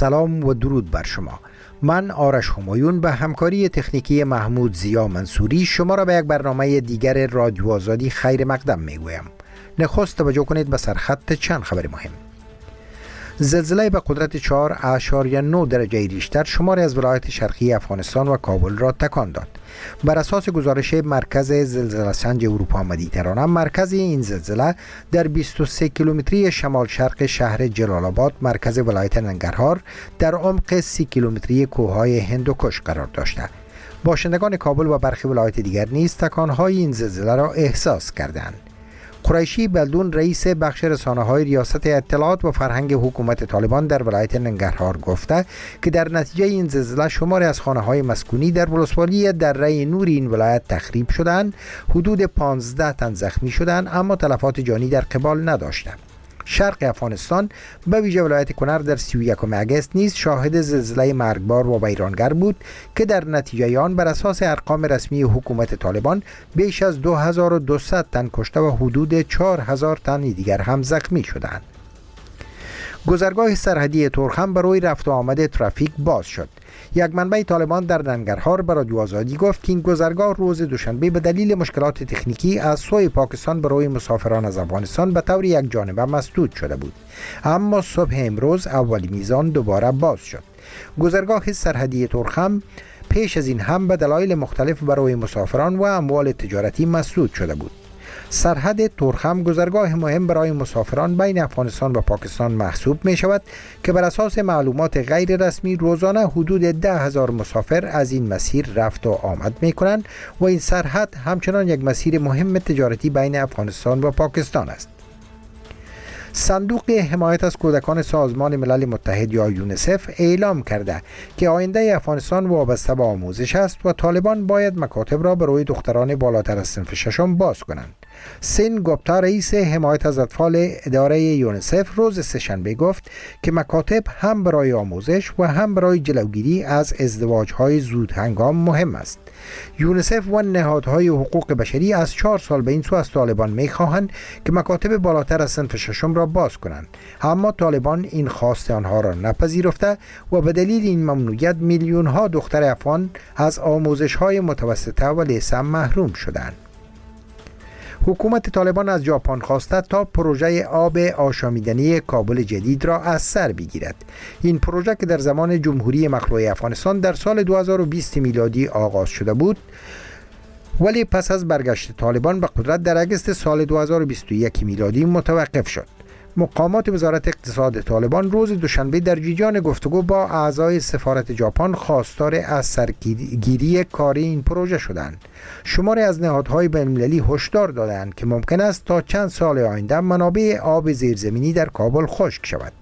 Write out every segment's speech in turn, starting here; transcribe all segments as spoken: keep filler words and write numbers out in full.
سلام و درود بر شما. من آرش همایون به همکاری تکنیکی محمود زیا منصوری شما را به یک برنامه دیگر رادیو آزادی خیر مقدم میگویم. نخست توجه کنید به سرخط چند خبر مهم. زلزله به قدرت چهار اعشاریه نه درجه ریشتر شماری از ولایت شرقی افغانستان و کابل را تکان داد. بر اساس گزارش مرکز زلزله سنج اروپا مدیترانه، مرکز این زلزله در بیست و سه کیلومتری شمال شرق شهر جلال آباد مرکز ولایت ننگرهار در عمق سی کیلومتری کوههای هندوکش قرار داشته. باشندگان کابل و برخی ولایت دیگر نیز تکانهای این زلزله را احساس کردند. قریشی بلدون رئیس بخش رسانه‌های ریاست اطلاعات و فرهنگ حکومت طالبان در ولایت ننگرهار گفته که در نتیجه این زلزله شماری از خانه‌های مسکونی در ولسوالی دره نور این ولایت تخریب شدند، حدود پانزده تن زخمی شدند اما تلفات جانی در قبال نداشتند. شرق افغانستان به ویژه ولایت کنر در سی و یکم اگست نیز شاهد زلزله مرگبار و ویرانگر بود که در نتیجه آن بر اساس ارقام رسمی حکومت طالبان بیش از دو هزار و دویست تن کشته و حدود چهار هزار تن دیگر هم زخمی شدند. گذرگاه سرحدی تورخم برای رفت و آمد ترافیک باز شد. یک منبع طالبان در ننگرهار به رادیو آزادی گفت که این گذرگاه روز دوشنبه به دلیل مشکلات تکنیکی از سوی پاکستان برای مسافران از افغانستان به طور یک جانبه مسدود شده بود، اما صبح امروز اول میزان دوباره باز شد. گذرگاه سرحدی تورخم پیش از این هم به دلایل مختلف برای مسافران و اموال تجارتی مسدود شده بود. سرحد تورخم گذرگاه مهم برای مسافران بین افغانستان و پاکستان محسوب می شود که بر اساس معلومات غیر رسمی روزانه حدود ده هزار مسافر از این مسیر رفت و آمد می کنند و این سرحد همچنان یک مسیر مهم تجارتی بین افغانستان و پاکستان است. صندوق حمایت از کودکان سازمان ملل متحد یا یونیسف اعلام کرده که آینده افغانستان وابسته به آموزش است و طالبان باید مکاتب را برای دختران بالاتر از صنف ششم باز کنند. سین گوپتا رئیس حمایت از اطفال اداره یونیسف روز سه‌شنبه گفت که مکاتب هم برای آموزش و هم برای جلوگیری از ازدواج‌های زود هنگام مهم است. یونیسف و نهادهای حقوق بشری از چهار سال به این سو از طالبان می‌خواهند که مکاتب بالاتر از صنف ششم را باز کنند، اما طالبان این خواست آنها را نپذیرفته و به دلیل این ممنوعیت میلیون‌ها دختر افغان از آموزش‌های متوسطه و لیسه محروم شدند. حکومت طالبان از ژاپن خواسته تا پروژه آب آشامیدنی کابل جدید را از سر بگیرد. این پروژه که در زمان جمهوری مخلوع افغانستان در سال دو هزار و بیست میلادی آغاز شده بود، ولی پس از برگشت طالبان به قدرت در اگست سال دو هزار و بیست و یک میلادی متوقف شد. مقامات وزارت اقتصاد طالبان روز دوشنبه در جریان گفتگو با اعضای سفارت ژاپن خواستار از سرگیری کار این پروژه شدند. شماری از نهادهای بین‌المللی هشدار دادند که ممکن است تا چند سال آینده منابع آب زیرزمینی در کابل خشک شود.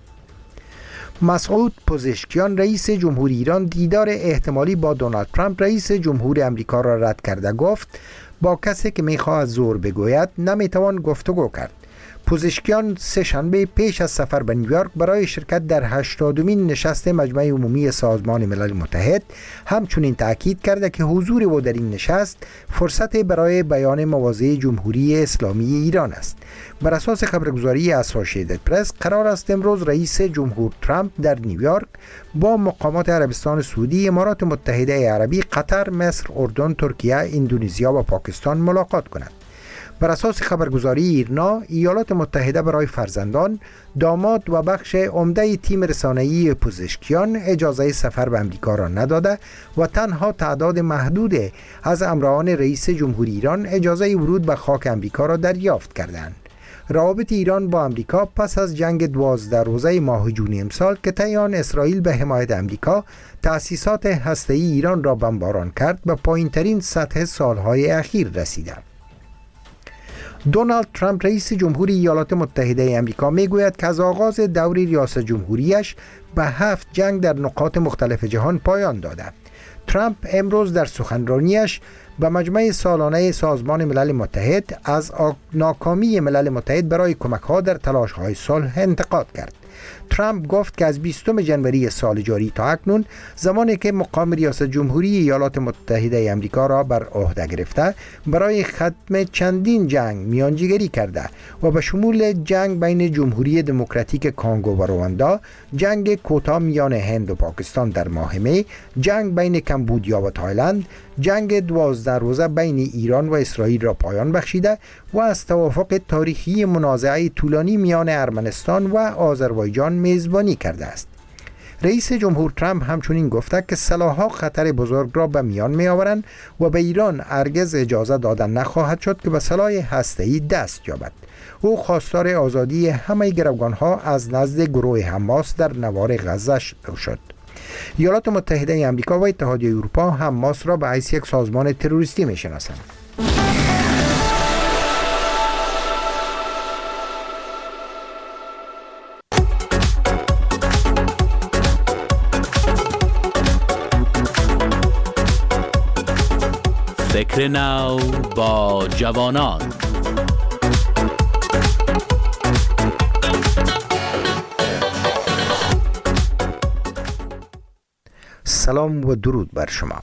مسعود پزشکیان رئیس جمهوری ایران دیدار احتمالی با دونالد ترامپ رئیس جمهور امریکا را رد کرده گفت با کسی که می‌خواهد زور بگوید نمیتوان گفتگو کرد. پزشکیان سه‌شنبه پیش از سفر به نیویورک برای شرکت در هشتادمین نشست مجمع عمومی سازمان ملل متحد همچنین تأکید کرده که حضور او در این نشست فرصت برای بیان مواضع جمهوری اسلامی ایران است. بر اساس خبرگزاری اسوسییتد پرس قرار است امروز رئیس جمهور ترامپ در نیویورک با مقامات عربستان سعودی، امارات متحده عربی، قطر، مصر، اردن، ترکیه، اندونزیا و پاکستان ملاقات کند. بر اساس خبرگزاری ایرنا، ایالات متحده برای فرزندان، داماد و بخش عمده تیم رسانه‌ای پزشکیان اجازه سفر به امریکا را نداده و تنها تعداد محدود از همراهان رئیس جمهوری ایران اجازه ورود به خاک امریکا را دریافت کردند. روابط ایران با امریکا پس از جنگ دوازده روزه ماه جون امسال که طی آن اسرائیل به حمایت امریکا تأسیسات هسته‌ای ایران را بمباران کرد به پایین‌ترین سطح سالهای اخیر رسیده. دونالد ترامپ رئیس جمهوری ایالات متحده آمریکا میگوید که از آغاز دور ریاست جمهوریش به هفت جنگ در نقاط مختلف جهان پایان داده. ترامپ امروز در سخنرانیش به مجمع سالانه سازمان ملل متحد از ناکامی ملل متحد برای کمک‌ها در تلاش‌های صلح انتقاد کرد. ترامپ گفت که از بیستم ژانویه سال جاری تا اکنون، زمانی که مقام ریاست جمهوری ایالات متحده آمریکا را بر عهده گرفته، برای ختم چندین جنگ میانجیگری کرده و به شمول جنگ بین جمهوری دموکراتیک کانگو و رواندا، جنگ کوتاه میان هند و پاکستان در ماه می، جنگ بین کمبودیا و تایلند، جنگ دوازده روزه بین ایران و اسرائیل را پایان بخشیده و از توافق تاریخی منازعه طولانی میان ارمنستان و آذربایجان میزبانی کرده است. رئیس جمهور ترامپ همچنین گفته که سلاح‌ها خطر بزرگ را به میان می آورند و به ایران هرگز اجازه دادن نخواهد شد که به سلاح هسته‌ای دست یابد. او خواستار آزادی همه گروگان‌ها از نزد گروه حماس در نوار غزه شد. ایالات متحده آمریکا و اتحادیه اروپا حماس را به حیث یک سازمان تروریستی می‌شناسند. فکر نو با جوانان. سلام و درود بر شما.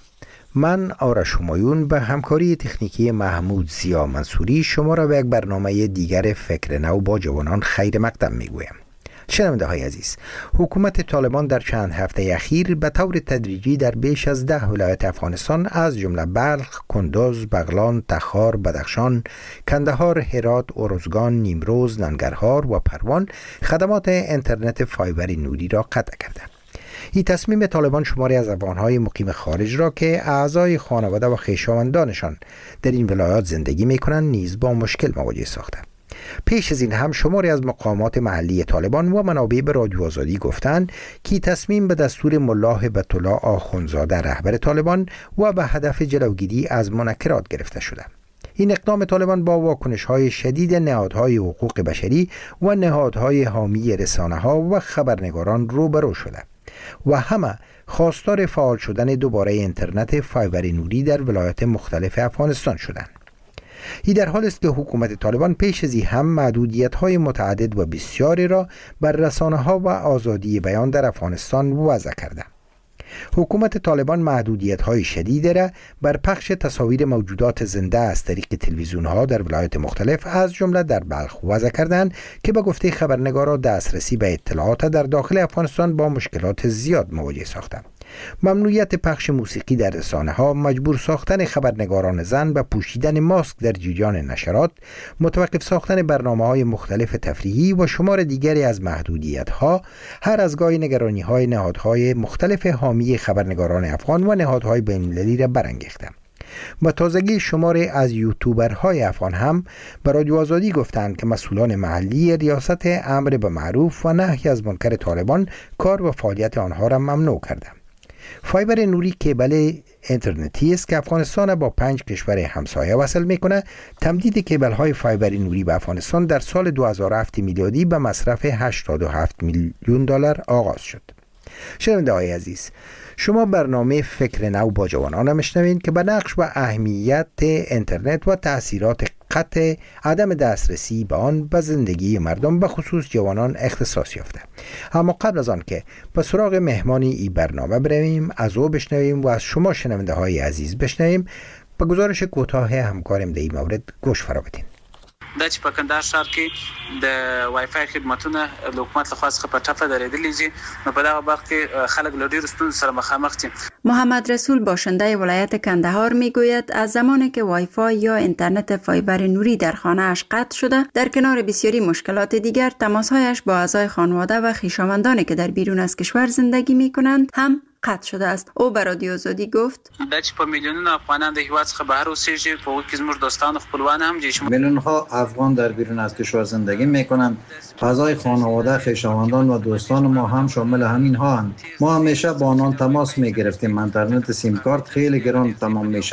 من آرش همایون به همکاری تکنیکی محمود زیا منصوری شما را به یک برنامه دیگر فکر نو با جوانان خیر مقدم میگویم. شنونده های عزیز، حکومت طالبان در چند هفته اخیر به طور تدریجی در بیش از ده ولایت افغانستان از جمله بلخ، کندوز، بغلان، تخار، بدخشان، کندهار، هرات، ارزگان، نیمروز، ننگرهار و پروان خدمات اینترنت فایبر نوری را قطع کرده. این تصمیم طالبان شماری از افغانهای مقیم خارج را که اعضای خانواده و خویشاوندانشان در این ولایات زندگی می‌کنند نیز با مشکل مواجه ساخته. پیش از این هم شماری از مقامات محلی طالبان و منابع به رادیو آزادی گفتند که تصمیم به دستور ملا هبت الله آخوندزاده رهبر طالبان و به هدف جلوگیری از منکرات گرفته شده. این اقدام طالبان با واکنش‌های شدید نهادهای حقوق بشری و نهادهای حامی رسانه‌ها و خبرنگاران روبرو شده و همه خواستار فعال شدن دوباره اینترنت فایبر نوری در ولایات مختلف افغانستان شدند. این در حال است که حکومت طالبان پیش از این هم محدودیت‌های متعدد و بسیاری را بر رسانه‌ها و آزادی بیان در افغانستان وضع کرده. حکومت طالبان محدودیت‌های شدید را بر پخش تصاویر موجودات زنده از طریق تلویزیون‌ها در ولایات مختلف از جمله در بلخ وضع کردند که به گفته خبرنگاران دسترسی به اطلاعات در داخل افغانستان با مشکلات زیاد مواجه ساختند. ممنوعیت پخش موسیقی در رسانه‌ها، مجبور ساختن خبرنگاران زن به پوشیدن ماسک در جریان نشرات، متوقف ساختن برنامه‌های مختلف تفریحی و شمار دیگری از محدودیت‌ها هر از گاهی نگرانی‌های نهادهای مختلف حامی خبرنگاران افغان و نهادهای بین‌المللی را برانگیخته. با تازگی شماری از یوتیوبرهای افغان هم به رادیو آزادی گفتند که مسئولان محلی ریاست امر به معروف و نهی از منکر طالبان کار و فعالیت آنها را ممنوع کردند. فایبر نوری کیبل اینترنتی است که افغانستان با پنج کشور همسایه وصل میکنه. تمدید کیبل های فایبر نوری به افغانستان در سال دو هزار و هفت میلادی به مصرف هشتاد و هفت میلیون دلار آغاز شد. شنونده های عزیز، شما برنامه فکر نو با جوانان میشنوین که به نقش و اهمیت اینترنت و تأثیرات قطع عدم دسترسی به آن به زندگی مردم به خصوص جوانان اختصاص یافته. اما قبل از آن که به سراغ مهمانی این برنامه برویم، از او بشنویم و از شما شنونده های عزیز بشنویم. به گزارش کوتاه همکارم در این مورد گوش فرا بدین. د چې په کندهار ښار کې د وای فای خدماتونه د حکومت لخوا څخه په ټپه درېدلي دي، نو په دغه وخت کې خلک له ډېرو ستونزو سره مخامخ دي. محمد رسول باشنده ولایت کندهار میگوید از زمانی که وای فای یا اینترنت فایبر نوری در خانه‌اش قطع شده، در کنار بسیاری مشکلات دیگر تماس‌هایش با اعضای خانواده و خویشاوندانی که در بیرون از کشور زندگی می‌کنند هم قطع شده است. او به رادیو آزادی گفت د چې په میلیونونو افغانان د هیواد څخه بهر اوسېږي، په هغو کې زموږ دوستان و خپلوان هم دي. میلیون‌ها افغان در بیرون از کشور زندگی میکنند. اعضای خانواده، خویشاوندان و دوستان ما هم شامل همین‌ها هستند. ما همیشه با آنان تماس میگرفتیم. اینترنت سیم کارت خیلی گران تمام میشود.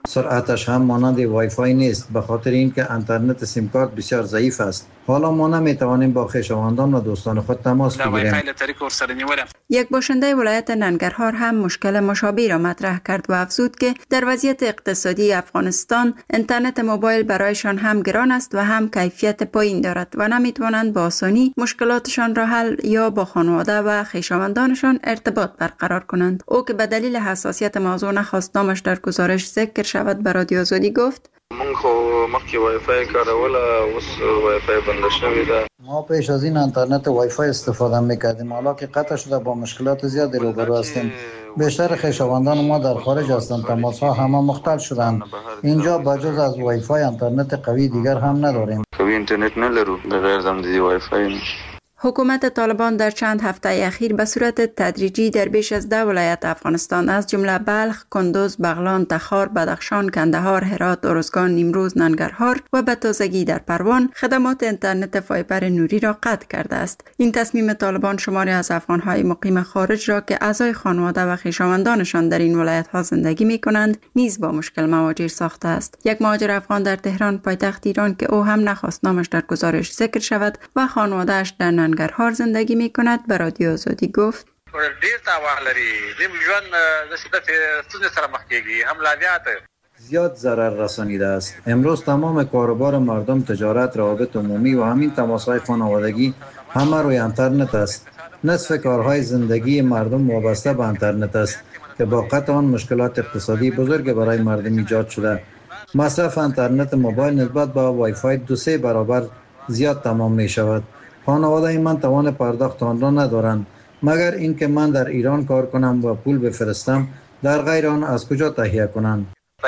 سرعتش هم مانند وای فای نیست، به خاطر اینکه اینترنت سیم کارت بسیار ضعیف است. حالا ما نمیتوانیم با خویشاوندان و دوستان خود تماس بگیریم. یک باشنده ولایت ننگرهار هم مشکل مشابه را مطرح کرد و افزود که در وضعیت اقتصادی افغانستان اینترنت موبایل برایشان هم گران است و هم کیفیت پایین دارد و نمیتوانند با آسانی مشکلاتشان را حل یا با خانواده و خویشاوندانشان ارتباط برقرار کنند. او که به دلیل حساسیت موضوع نخواست نامش در گزارش ذکر شود به رادیو آزادی گفت: من خو مخکې وای فای کاروله، اوس وای فای بنده شوی ده. ما پیش از این اینترنت وای فای استفاده میکردیم، حالا که قطع شده با مشکلات زیادی روبرو هستیم. بیشتر خویشاوندان ما در خارج هستند، تماس ها همه مختل شدند. اینجا بجز از وای فای اینترنت قوی دیگر هم نداریم. قوی اینترنت نلرو، بغیر زمدی وای فای. حکومت طالبان در چند هفته اخیر به صورت تدریجی در بیش از ده ولایت افغانستان از جمله بلخ، کندوز، بغلان، تخار، بدخشان، کندهار، هرات، ارزگان، نیمروز، ننگرهار و به تازگی در پروان خدمات اینترنت فایبر نوری را قطع کرده است. این تصمیم طالبان شماری از افغانهای مقیم خارج را که اعضای خانواده و خویشاوندانشان در این ولایت‌ها زندگی می‌کنند نیز با مشکل مواجه ساخته است. یک مهاجر افغان در تهران پایتخت ایران که او هم نخواست نامش در گزارش ذکر شود و خانواده‌اش در ننگرهار زندگی می کند به رادیو آزادی گفت: ډیر تاوان لري د ژوند د شدت ستونزې سره مخ کیږي، هم لاویات زیاد ضرر رسانیده است. امروز تمام کاروبار مردم، تجارت، روابط عمومی و همین تماس‌های خانوادگی همه روی اینترنت است. نصف کارهای زندگی مردم وابسته به اینترنت است که با قطع آن مشکلات اقتصادی بزرگ برای مردم ایجاد شده. مصرف اینترنت موبایل نسبت به وای فای دو سه برابر زیاد تمام می شود. خانواده من توان پرداخت آن را ندارند، مگر اینکه من در ایران کار کنم و پول بفرستم. در غیر آن از کجا تهیه کنند؟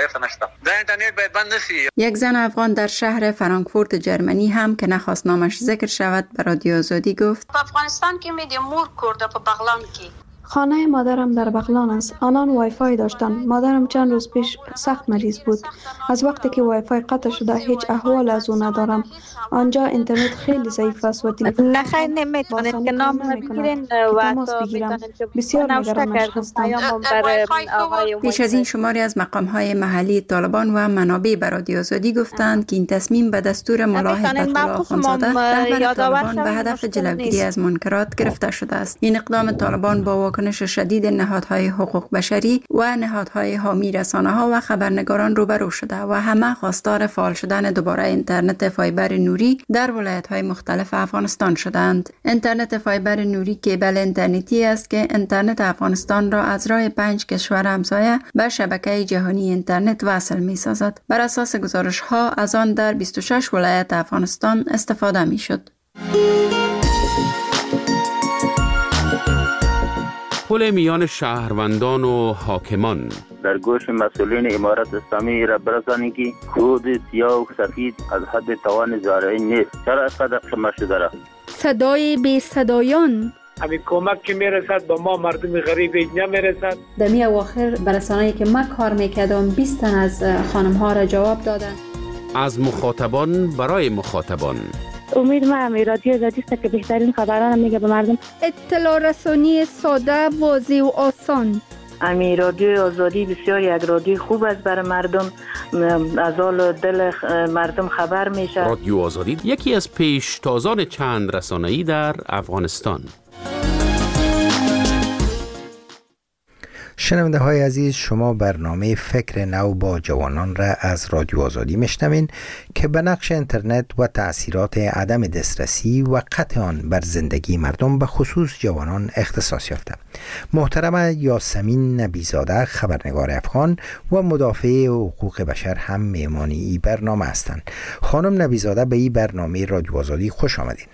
یک زن افغان در شهر فرانکفورت جرمنی هم که نخواست نامش ذکر شود به رادیو آزادی گفت: افغانستان که میدیم مور کرده په بغلان کې. خانه مادرم در بغلان است. آنان وای فای داشتند. مادرم چند روز پیش سخت مریض بود. از وقتی که وای فای قطع شده هیچ احوال از او ندارم. آنجا اینترنت خیلی ضعیف است و تلفن نه خیر نمیتونید که نام بگیرین و تماس بگیرم. بسیار نگرانش هستم. پیش از این شماری از مقام‌های محلی طالبان و منابع به رادیو آزادی گفتند که این تصمیم به دستور ملا هیبت الله آخوندزاده رهبر طالبان به هدف جلوگیری از منکرات گرفته شده است. این اقدام طالبان با واکنش شدید نهادهای حقوق بشری و نهادهای حامی رسانه‌ها و خبرنگاران روبرو شده و همه خواستار فعال شدن دوباره اینترنت فایبر نوری در ولایت‌های مختلف افغانستان شدند. اینترنت فایبر نوری کیبل اینترنتی است که اینترنت افغانستان را از راه پنج کشور همسایه به شبکه جهانی اینترنت وصل می‌سازد. بر اساس گزارش‌ها از آن در بیست و شش ولایت افغانستان استفاده می‌شد. پل میان شهروندان و حاکمان در گوش مسئولین امارت اسلامی را برسانی که خود سیاه و سفید از حد توان زارعی نیست. چرا اینقدر خمه شده را؟ صدای بی صدایان همین کمک که میرسد با ما مردم غریب اینجا میرسد. در می اواخر برسانه‌ای که من کار میکردم بیست تن از خانم ها را جواب دادن. از مخاطبان برای مخاطبان. امید ما هم رادیو آزادی است که بهترین خبران میگه به مردم. اطلاع رسانی ساده، واضح و آسان. امی رادیو آزادی بسیار یک رادیو خوب است برای مردم، از حال دل مردم خبر میشه. رادیو آزادی یکی از پیشتازان چند رسانه‌ای در افغانستان. شنونده های عزیز، شما برنامه فکر نو با جوانان را از رادیو آزادی میشنوین که به نقش اینترنت و تأثیرات عدم دسترسی و قطع آن بر زندگی مردم به خصوص جوانان اختصاص یافته. محترم یاسمین نبیزاده خبرنگار افغان و مدافع حقوق بشر هم میهمانی این برنامه هستند. خانم نبیزاده به این برنامه رادیو آزادی خوش آمدین.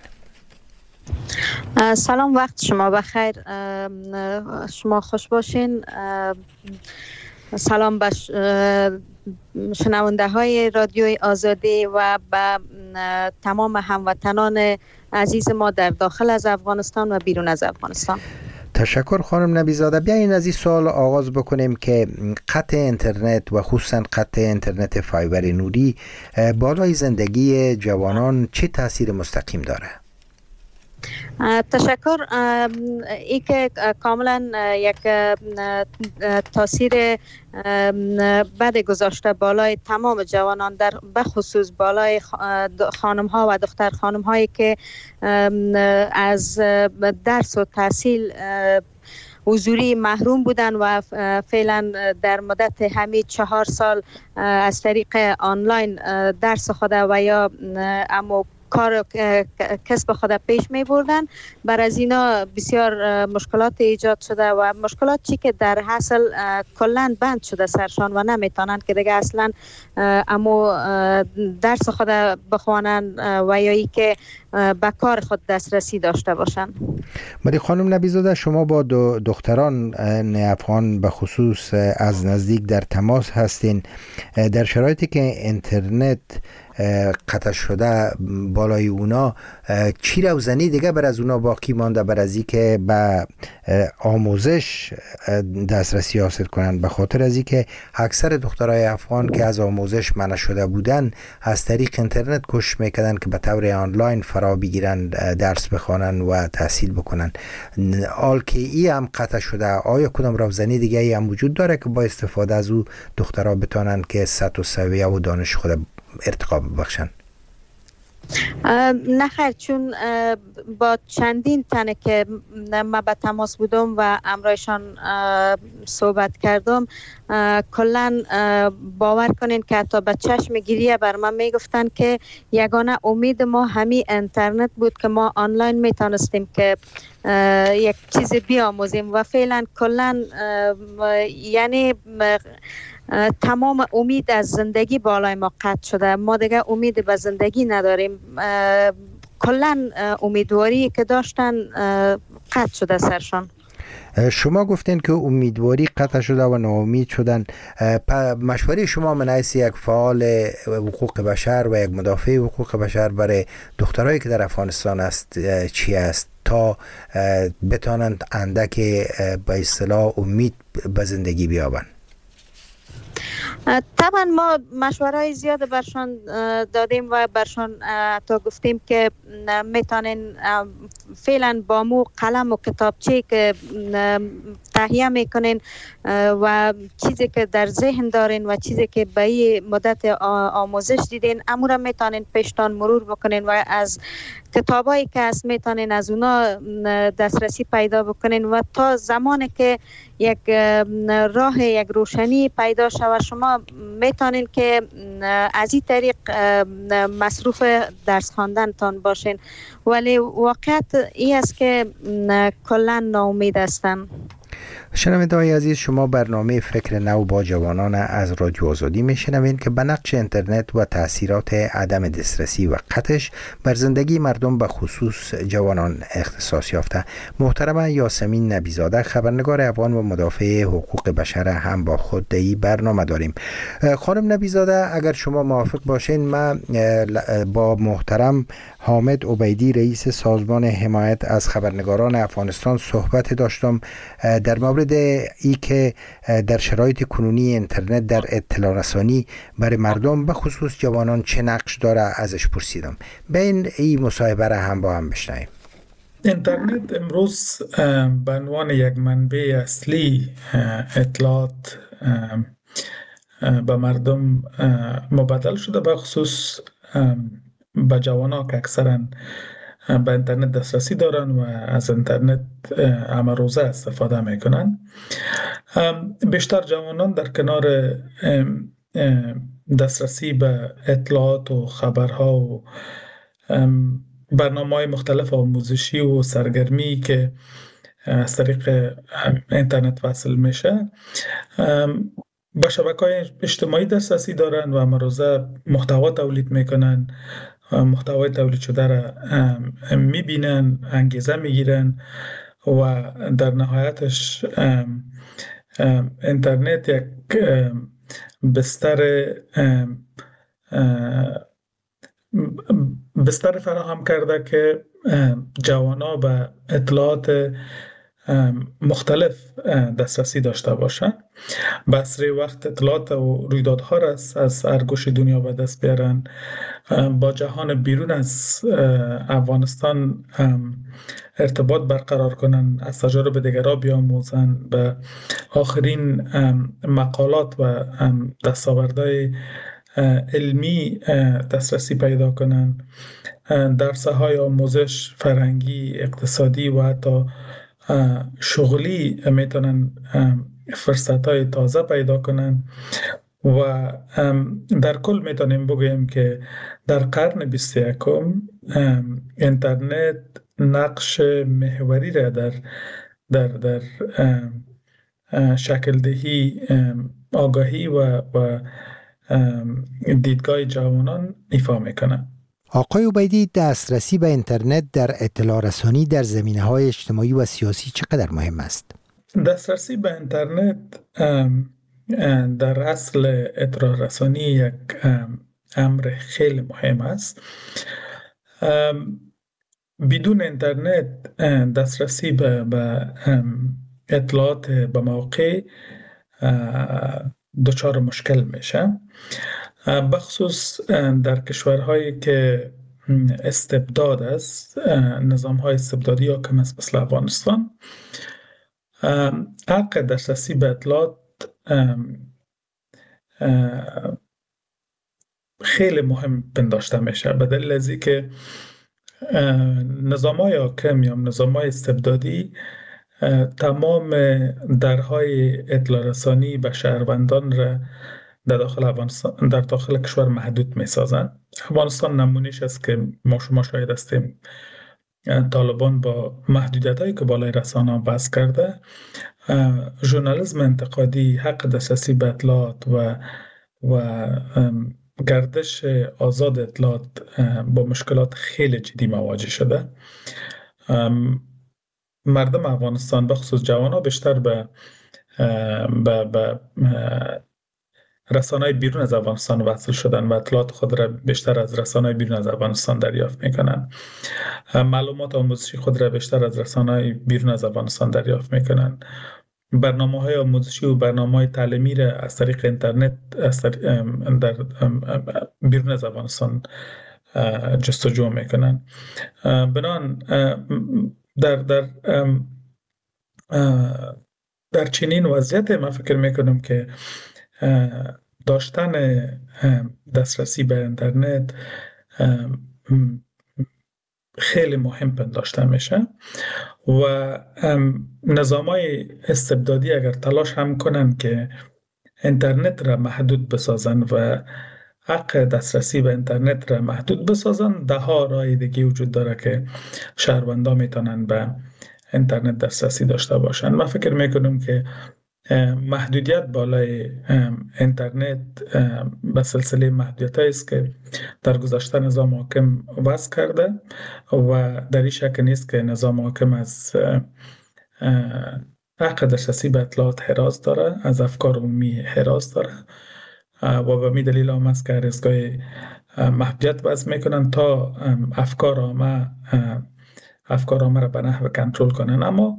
سلام، وقت شما بخیر، شما خوش باشین. سلام به شنونده های رادیوی آزادی و به تمام هموطنان عزیز ما در داخل از افغانستان و بیرون از افغانستان. تشکر خانم نبیزاده. بیاین از این سوال آغاز بکنیم که قطع اینترنت و خصوصا قطع اینترنت فایبر نوری بالای زندگی جوانان چه تاثیر مستقیم داره؟ تشکر. ای که کاملا یک تاثیر بد گذاشته بالای تمام جوانان، در بخصوص بالای خانم ها و دختر خانم هایی که از درس و تحصیل حضوری محروم بودن و فعلا در مدت همین چهار سال از طریق آنلاین درس خود و یا امو کار کسب خود پیش می بردن. بر از اینا بسیار مشکلات ایجاد شده و مشکلات چی که در حاصل کلن بند شده سرشان و نمیتونند که دیگه اصلا امو درس خود بخوانند و یا ای که به کار خود دسترسی داشته باشند. مری خانم نبیزاده، شما با دختران افغان به خصوص از نزدیک در تماس هستین. در شرایطی که اینترنت قطع شده بالای اونا، چی روزنی دیگه بر از اونا باقی مانده بر از اینکه به آموزش دسترسی حاصل کنند؟ به خاطر از اینکه اکثر دخترای افغان که از آموزش منع شده بودن از طریق اینترنت کوشش میکردن که به طور آنلاین فرا بگیرن، درس بخوانن و تحصیل بکنن. حال که ای هم قطع شده، آیا کدام روزنی دیگه ای هم وجود داره که با استفاده از او دخترها بتونن که سطح و سویه و دانش خود ارتقا ببخشن؟ نه خیر، چون با چندین تنه که ما به تماس بودم و امرایشان صحبت کردم، کلن باور کنین که حتی به چشم گیریه بر من میگفتن که یگانه امید ما همین اینترنت بود که ما آنلاین میتونستیم که یک چیز بیاموزیم و فعلا کلن یعنی تمام امید از زندگی بالای ما قطع شده. ما دیگه امید به زندگی نداریم. کلا امیدواری که داشتن قطع شده سرشان. شما گفتین که امیدواری قطع شده و ناامید شدن. مشوره شما من حیث یک فعال حقوق بشر و یک مدافع حقوق بشر برای دخترایی که در افغانستان است چی است تا بتانند اندک به اصطلاح امید به زندگی بیابند؟ طبعا ما مشورهای زیاد برشان دادیم و برشان تا گفتیم که میتونین فعلا با مو قلم و کتابچه که تهیه میکنین و چیزی که در ذهن دارین و چیزی که به این مدت آموزش دیدین امورا میتونین پیشتان مرور بکنین و از کتابایی که هست میتونین از اونا دسترسی پیدا بکنین و تا زمانی که یک راه یک روشنی پیدا شود شما میتونین که از این طریق مصروف درس خواندن تان باشین. ولی واقعیت این است که کلا ناامید هستم. شنونده‌های عزیز، شما برنامه فکر نو با جوانان از رادیو آزادی میشنوین که به نقش اینترنت و تاثیرات عدم دسترسی و قطعش بر زندگی مردم به خصوص جوانان اختصاص یافته. محترم یاسمین نبیزاده، خبرنگار افغان و مدافع حقوق بشر، هم با خود در این برنامه داریم. خانم نبیزاده، اگر شما موافق باشین من با محترم حامد عبیدی رئیس سازمان حمایت از خبرنگاران افغانستان صحبت داشتم در مورد ای که در شرایط کنونی اینترنت در اطلاع رسانی برای مردم به خصوص جوانان چه نقش داره ازش پرسیدم. بین این مصاحبه را هم با هم بشنویم. اینترنت امروز به عنوان یک منبع اصلی اطلاعات به مردم مبادله شده، به خصوص به جوانان که اکثرا به اینترنت دسترسی دارن و از اینترنت همه روزه استفاده میکنن. بیشتر جوانان در کنار دسترسی به اطلاعات و خبرها و برنامه‌های مختلف آموزشی و سرگرمی که از طریق اینترنت وصل میشه، به شبکه‌های اجتماعی دسترسی دارن و همه روزه محتوا تولید میکنن، محتوای تولید شده را میبینن، انگیزه میگیرن و در نهایتش اینترنت یک بستر بستر فراهم کرده که جوانا به اطلاعات مختلف دسترسی داشته باشند، به اسرع وقت اطلاعات و رویدادها را از هر گوش دنیا به دست بیارن، با جهان بیرون از افغانستان ارتباط برقرار کنن، از تجارب دیگران بیاموزن، به آخرین مقالات و دستاوردهای علمی دسترسی پیدا کنن، در ساحه‌های آموزش، فرهنگی، اقتصادی و حتی شغلی میتونن فرصت‌های تازه پیدا کنن و در کل میتونیم بگوییم که در قرن بیست و یکم اینترنت نقش محوری را در در در شکل دهی آگاهی و و دیدگاه جوانان ایفا میکنه. آقای عبیدی، دسترسی به اینترنت در اطلاع رسانی در زمینه‌های اجتماعی و سیاسی چقدر مهم است؟ دسترسی به اینترنت در اصل اطلاع رسانی یک امر خیلی مهم است. بدون اینترنت دسترسی به, به اطلاعات به موقع دچار مشکل میشه، بخصوص در کشورهایی که استبداد است، نظام‌های استبدادی حاکم است مثل افغانستان. حق دسترسی به اطلاعات خیلی مهم پنداشته میشه، به دلیل از اینکه نظام‌های حاکم یا نظام‌های استبدادی تمام درهای اطلاع رسانی به شهروندان را در داخل افغانستان در داخل کشور محدود می‌سازند. افغانستان نمونه‌اش است که ما شما شاهد هستیم. طالبان با محدودیت‌هایی که بالای رسانه وضع کرده، ژورنالیسم انتقادی، حق دسترسی به اطلاعات و و گردش آزاد اطلاعات با مشکلات خیلی جدی مواجه شده. مردم افغانستان بخصوص جوان‌ها بیشتر به به به رسانه‌های بیرون از افغانستان وصل شدن و اطلاعات خود را بیشتر از رسانه‌های بیرون از افغانستان دریافت می‌کنند. معلومات آموزشی خود را بیشتر از رسانه‌های بیرون از افغانستان دریافت می‌کنند. برنامه‌های آموزشی و برنامه‌های تعلیمی را از طریق اینترنت از طریق در بیرون از افغانستان جستجو می‌کنند. بنان در در در چنین وضعیت من فکر می‌کنم که داشتن دسترسی به اینترنت خیلی مهم پنداشته میشه و نظام‌های استبدادی اگر تلاش هم کنن که اینترنت را محدود بسازن و حق دسترسی به اینترنت را محدود بسازن، ده ها راه دیگه وجود داره که شهروندان میتونن به اینترنت دسترسی داشته باشن. من فکر میکنم که محدودیت بالای اینترنت به سلسله محدودیت‌هایی است که در گذشته نظام حاکم وضع کرده و در این شک نیست که نظام حاکم از حق دسترسی به اطلاعات حراس داره، از افکار عمومی حراس داره و به می دلیل هم است که هر ازگاه محدودیت وضع میکنن تا افکار عامه افکار عامه را به نحو کنترل کنن. اما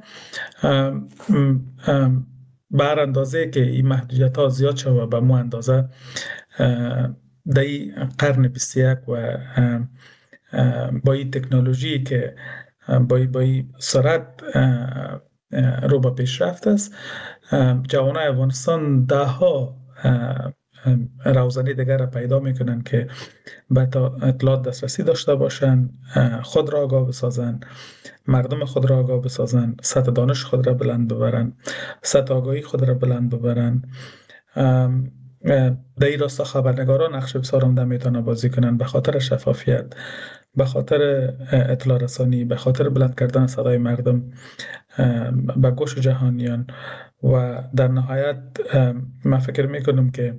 بر اندازه که این محدودیت ها زیاد شد و به مو اندازه در این قرن بیست و یک و با این تکنولوژی که با این سرعت رو به پیشرفت است، جوانای افغانستان ده ها روزنی دیگر را پیدا میکنن که به اطلاعات دسترسی داشته باشن، خود را آگاه بسازن، مردم خود را آگاه بسازن، سطح دانش خود را بلند ببرن، سطح آگاهی خود را بلند ببرن. در این راستا خبرنگاران نقش بسیار عمده میتونه بازی کنن به خاطر شفافیت، به خاطر اطلاع رسانی، به خاطر بلند کردن صدای مردم به گوش جهانیان و در نهایت من فکر میکنم که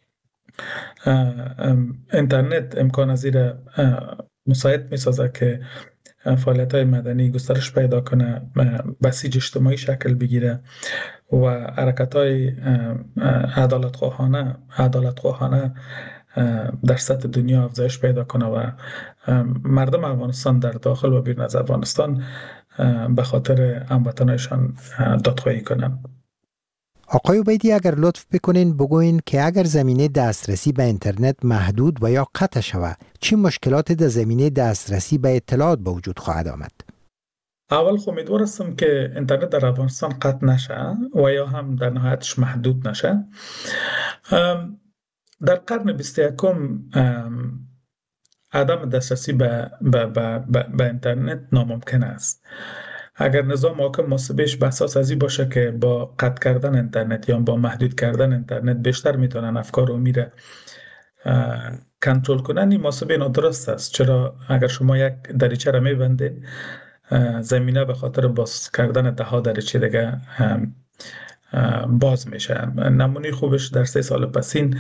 اینترنت امکان از این را مساعد میسازه که فعالیت های مدنی گسترش پیدا کنه، بسیج اجتماعی شکل بگیره و حرکت های عدالت خواهانه عدالت خواهانه در سطح دنیا افزایش پیدا کنه و مردم افغانستان در داخل و بیرون از افغانستان به خاطر هموطنایشان دادخواهی کنن. آقای عبیدی اگر لطف بکنین بگوین که اگر زمینه دسترسی به اینترنت محدود و یا قطع شود چی مشکلات در زمینه دسترسی به اطلاعات به وجود خواهد آمد؟ اول خو امیدوار هستم که اینترنت در افغانستان قطع نشه و یا هم در نهایتش محدود نشه. در قرن بیست و یکم عدم دسترسی به, به, به, به, به اینترنت ناممکن است. اگر نظام حاکم محاسبش به اساس ازی باشه که با قطع کردن اینترنت یا با محدود کردن اینترنت بیشتر میتونن افکار عمومی را کنترل کنن، این محاسبه نادرست است. چرا اگر شما یک دریچه را میبندید زمینه به خاطر باز کردن ده ها دریچه دیگه باز میشه. نمونه خوبش در سه سال پسین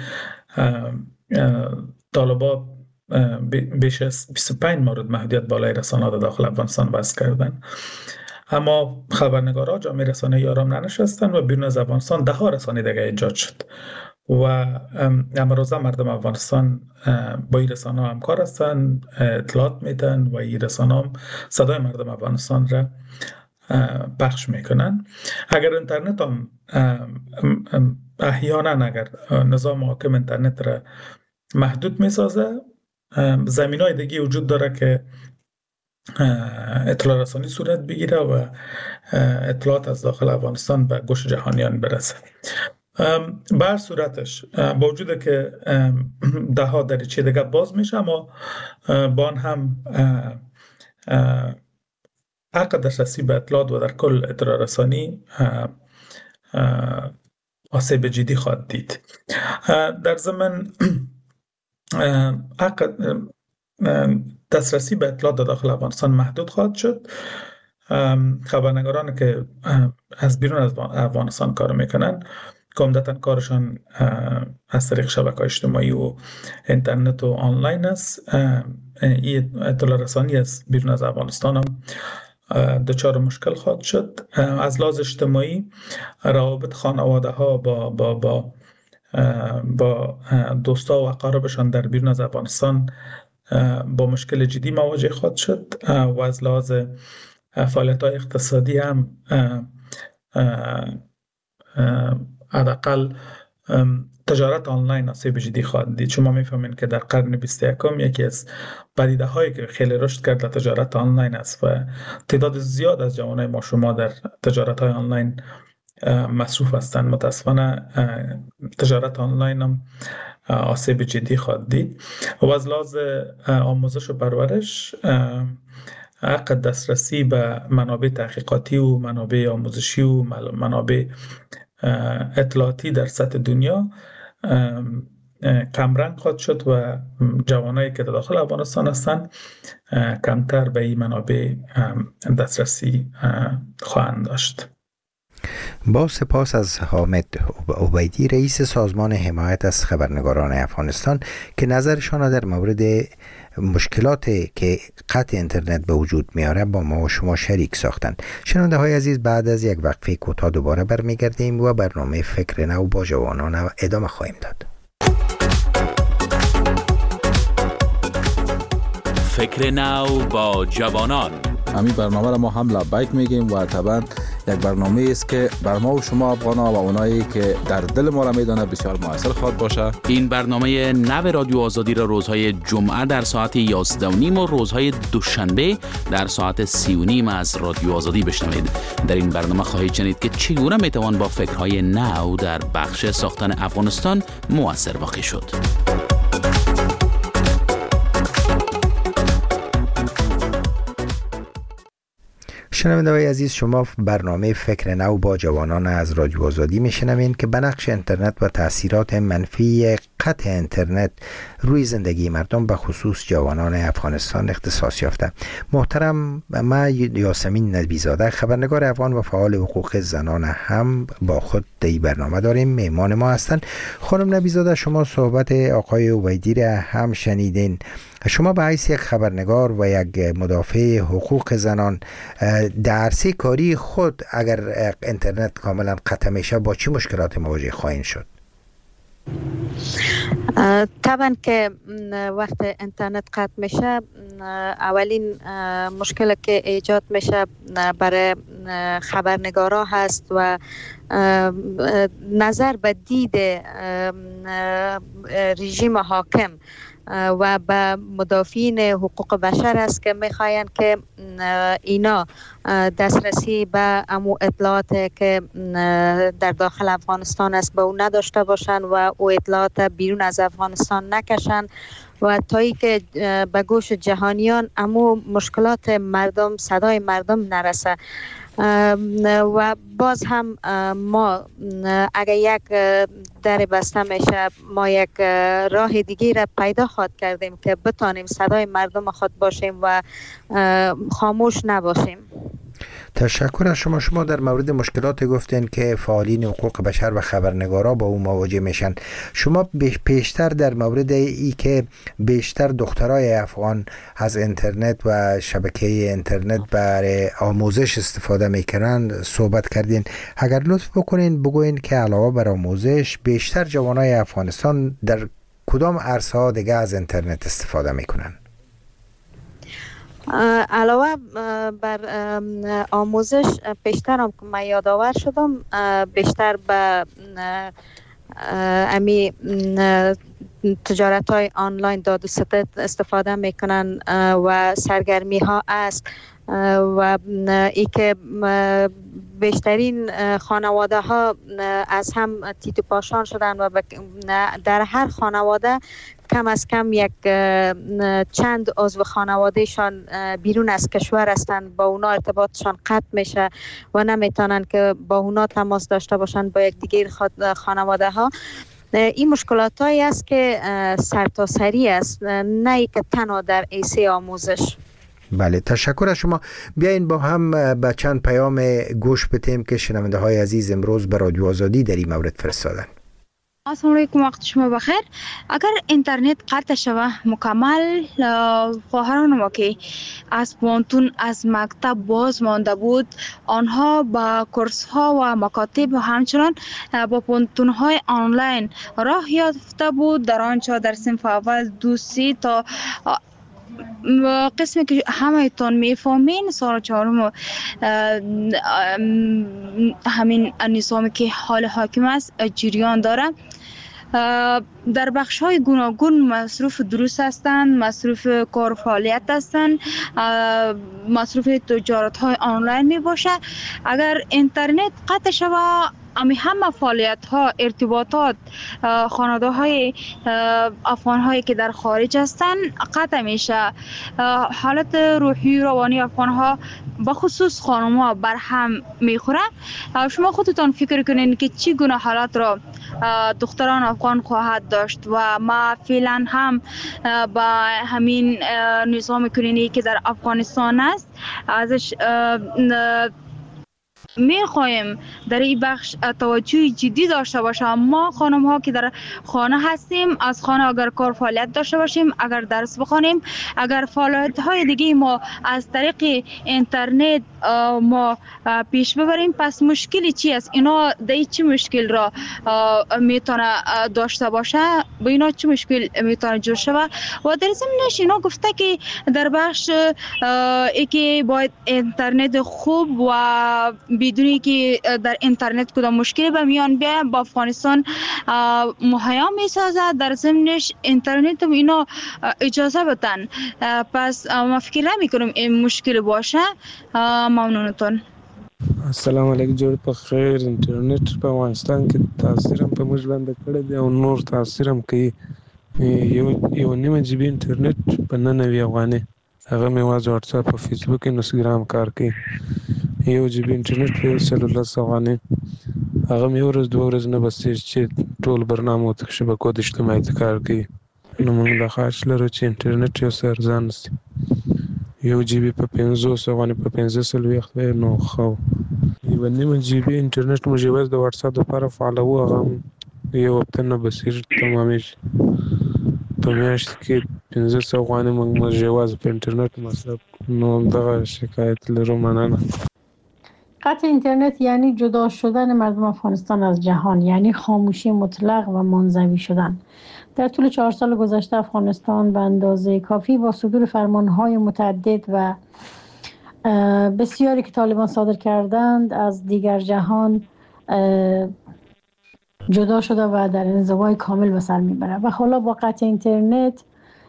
طالبا بیش از بیست و پنج مورد محدودیت بالای رسانه‌ها داخل افغانستان وضع کردن، اما خبرنگارا جامعه رسانه‌ای آرام ننشستن و بیرون از افغانستان ده ها رسانه دیگه ایجاد شد و امروزه مردم افغانستان با این رسانه‌ها همکار هستند، اطلاعات میدن و این رسانه‌ها صدای مردم افغانستان را پخش میکنن. اگر اینترنت هم احیانا اگر نظام حاکم اینترنت را محدود میسازه، زمینای دیگه وجود داره که اطلاع رسانی صورت بگیره و اطلاعات از داخل افغانستان به گوش جهانیان برسه. به هر صورتش با وجود که ده ها دریچه دیگه باز میشه، اما با آن هم حق دسترسی به اطلاعات و در کل اطلاع رسانی آسیب جدی خواهد دید. در ضمن حق دسترسی به اطلاعات داخل افغانستان محدود خواهد شد. خبرنگاران که از بیرون از افغانستان کار میکنن که عمدتاً کارشان از طریق شبکه‌های اجتماعی و اینترنت و آنلاین است، این اطلاع رسانی از بیرون از افغانستان هم دچار مشکل خواهد شد. از لحاظ اجتماعی روابط خانواده ها با با با با دوستا و اقاربشان در بیرون از افغانستان با مشکل جدی مواجه خواهد شد و از لحاظ فعالیت‌های اقتصادی هم حداقل تجارت آنلاین آسیب جدی خواهد دید. شما میفهمین که در قرن بیست و یکم یکی از پدیده هایی که خیلی رشد کرده تجارت آنلاین است و تعداد زیاد از جوانای ما شما در تجارت های آنلاین مصروف هستند. متاسفانه تجارت آنلاین هم آسیب جدی خواهد دید و از لحاظ آموزش و پرورش حق دسترسی به منابع تحقیقاتی و منابع آموزشی و منابع اطلاعاتی در سطح دنیا کمرنگ خواهد شد و جوانایی که داخل افغانستان هستند کمتر به این منابع دسترسی خواهند داشت. با سپاس از حامد عبیدی، رئیس سازمان حمایت از خبرنگاران افغانستان که نظرشان در مورد مشکلاتی که قطع اینترنت به وجود میاره با ما و شما شریک ساختند. شنونده های عزیز، بعد از یک وقفه کوتاه دوباره برمیگردیم و برنامه فکر نو با جوانان ادامه خواهیم داد. فکر نو با جوانان. همین برنامه را ما هم لبیک میگیم و طبعا یک برنامه است که بر ما و شما افغانا و اونایی که در دل ما را میدانه بسیار موثر خواهد باشه. این برنامه نو رادیو آزادی را روزهای جمعه در ساعت یازده و نیم و روزهای دوشنبه در ساعت سی و نیم از رادیو آزادی بشنوید. در این برنامه خواهید شنید که چگونه میتوان با فکرهای نو در بخش ساختن افغانستان موثر واقع شد. شنونده های عزیز، شما برنامه فکر نو با جوانان از رادیو آزادی میشنوین که به نقش اینترنت و تاثیرات منفی قطع اینترنت روی زندگی مردم به خصوص جوانان افغانستان اختصاص یافته. محترم ما یاسمین نبیزاده، خبرنگار افغان و فعال حقوق زنان هم با خود در برنامه داریم، مهمان ما هستند. خانم نبیزاده، شما صحبت آقای عبیدی را هم شنیدین. شما به حیث یک خبرنگار و یک مدافع حقوق زنان در عرصه کاری خود اگر اینترنت کاملا قطع میشه با چه مشکلات مواجه خواهید شد؟ طبعا که وقت اینترنت قطع میشه اولین مشکل که ایجاد میشه برای خبرنگارا هست و نظر به دید رژیم حاکم و به مدافعین حقوق بشر است که میخواین که اینا دسترسی به امو اطلاعات که در داخل افغانستان است به اون نداشته باشن و او اطلاعات بیرون از افغانستان نکشن و تایی که به گوش جهانیان امو مشکلات مردم صدای مردم نرسه. و باز هم ما اگر یک در بسته میشه ما یک راه دیگه را پیدا خواهد کردیم که بتانیم صدای مردم خود باشیم و خاموش نباشیم. تشکر از شما. شما در مورد مشکلات گفتین که فعالین حقوق بشر و خبرنگارا با اون مواجه میشن. شما پیشتر در مورد ای که بیشتر دخترای افغان از اینترنت و شبکه اینترنت برای آموزش استفاده میکنن صحبت کردین. اگر لطف بکنین بگوین که علاوه بر آموزش بیشتر جوانای افغانستان در کدام عرصه ها دیگه از اینترنت استفاده میکنن؟ علاوه بر آموزش بیشتر هم که من یادآور شدم بیشتر به امی تجارت های آنلاین داد و ستد استفاده میکنن و سرگرمی ها است و ای که بیشترین خانواده ها از هم تیتو پاشان شدن و در هر خانواده کم از کم یک چند عضو خانوادهشان بیرون از کشور هستند، با اونا ارتباطشان قطع میشه و نمیتونن که با اونا تماس داشته باشن با یک دیگر خانواده ها. این مشکلات هایی است که سرتاسری است، نه ای که تنها در ایسه آموزش. بله، تشکر از شما. بیاین با هم به چند پیام گوش بدیم که شنونده های عزیز امروز به رادیو آزادی در این مورد فرستادن. السلام علیکم، وقت شما بخیر. اگر اینترنت قطع شوه مکمل، خواهران ما که از پانتون از مکتب باز مانده بود آنها با کورس ها و مکاتب و همچنان با پانتون های آنلاین راه یافته بود. در آنجا در صنف اول دو سی تا قسمی که همه تون میفهمین سال چهارم همین نظامی که حال حاکم است جریان داره. در بخش های گوناگون مصروف دروس هستند، مصروف کار فعالیت هستند، مصروف تجارت های آنلاین می باشه. اگر اینترنت قطع شوه امی همه فعالیت ها، ارتباطات خانواده های افغان هایی که در خارج هستند قطع میشه. حالت روحی روانی افغان ها بخصوص خانم ها بر هم میخوره. شما خودتان فکر کنین که چی گونه حالات را دختران افغان خواهد داشت و ما فعلا هم با همین نظام کنونی که در افغانستان است ازش می خواهیم در این بخش توجه جدی داشته باشیم. ما خانم ها که در خانه هستیم از خانه اگر کار فعالیت داشته باشیم، اگر درس بخوانیم، اگر فعالیت های دیگه ما از طریق اینترنت ما پیش ببریم، پس مشکلی چی است؟ اینا در چی مشکل را میتونه داشته باشه؟ با اینا چی مشکل میتونه جور شود؟ و در ضمنش اینا گفته که در بخش ای که باید اینترنت خوب و بدونی که در اینترنت کدام مشکلی به میان بیاید با افغانستان مهیا میسازد. در ضمنش اینترنت هم اینا اجازه بدن. پس ما فکر نمی کنم این مشکل باشه. ممنونتون. السلام علیکم. جوړ په خیر. انټرنیټ په افغانستان کې تاثیر هم په موږ باندې کړی دی او نور تاثیر هم کوي. یو یو نیمه جی بي انټرنیټ په نهه نوي افغانۍ، هغه مې یوازې واتساپ او فیسبوک انستګرام کار کوي. یو جی بي انټرنیټ په سلولس افغانۍ، هغه مې یو ورځ دوه ورځې نه بسیږي چې ټول برنامو ته شبکو د اجتماعي ته کار کوي. نو موږ دا خواهش لرو چې انټرنیټ یو څه ارزانه شي. یو جی بي په پنځوس افغانۍ په پنځه څلوېښت دی نو ښه. یوه نیمه جی بي انټرنیټ موږ یوازې د واتساپ دپاره فعالوو، هغه هم یو هفته نه بسیږي تمامېږي. په میاشت کې پنځه سوه افغانۍ موږ یوازې په انټرنیټ مصرف. نو دغه شکایت لرو. مننه. قطع اینترنت یعنی جدا شدن مردم افغانستان از جهان، یعنی خاموشی مطلق و منزوی شدن. در طول چهار سال گذشته افغانستان به اندازه کافی با صدور فرمانهای متعدد و بسیاری که طالبان صادر کردند از دیگر جهان جدا شده و در انزوای کامل به سر میبره و حالا با قطع اینترنت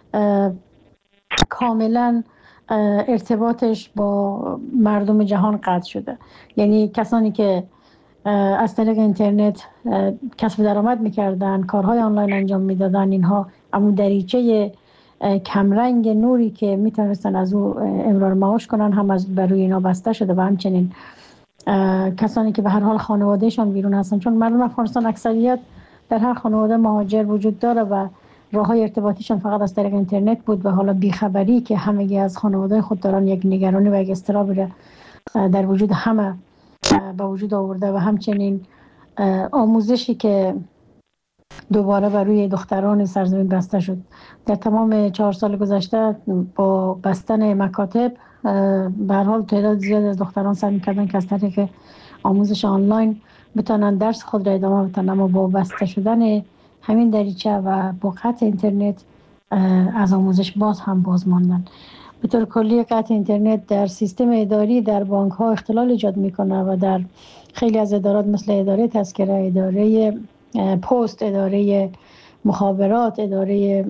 کاملا ارتباطش با مردم جهان قطع شده. یعنی کسانی که از طریق اینترنت کسب درآمد میکردن، کارهای آنلاین انجام میدادن، اینها اما دریچه کمرنگ نوری که میتونستن از او امرار معاش کنن هم از بر روی اینا بسته شده و همچنین کسانی که به هر حال خانوادهشان بیرون هستن، چون مردم افغانستان اکثریت در هر خانواده مهاجر وجود داره و راههای ارتباطیشان فقط از طریق اینترنت بود و حالا بیخبری که همگی از خانواده خود دارن یک نگرانی و یک اضطراب در وجود همه به وجود آورده و همچنین آموزشی که دوباره بر روی دختران سرزمین بسته شد. در تمام چهار سال گذشته با بستن مکاتب به هر حال تعداد زیاد از دختران سعی می‌کردن که از طریق آموزش آنلاین بتونن درس خود را ادامه بدن، اما با بسته شدن همین دریچه و با قطع اینترنت از آموزش باز هم باز ماندن. به طور کلی قطع اینترنت در سیستم اداری در بانک ها اختلال ایجاد میکنه و در خیلی از ادارات مثل اداره تذکره، اداره پست، اداره مخابرات، اداره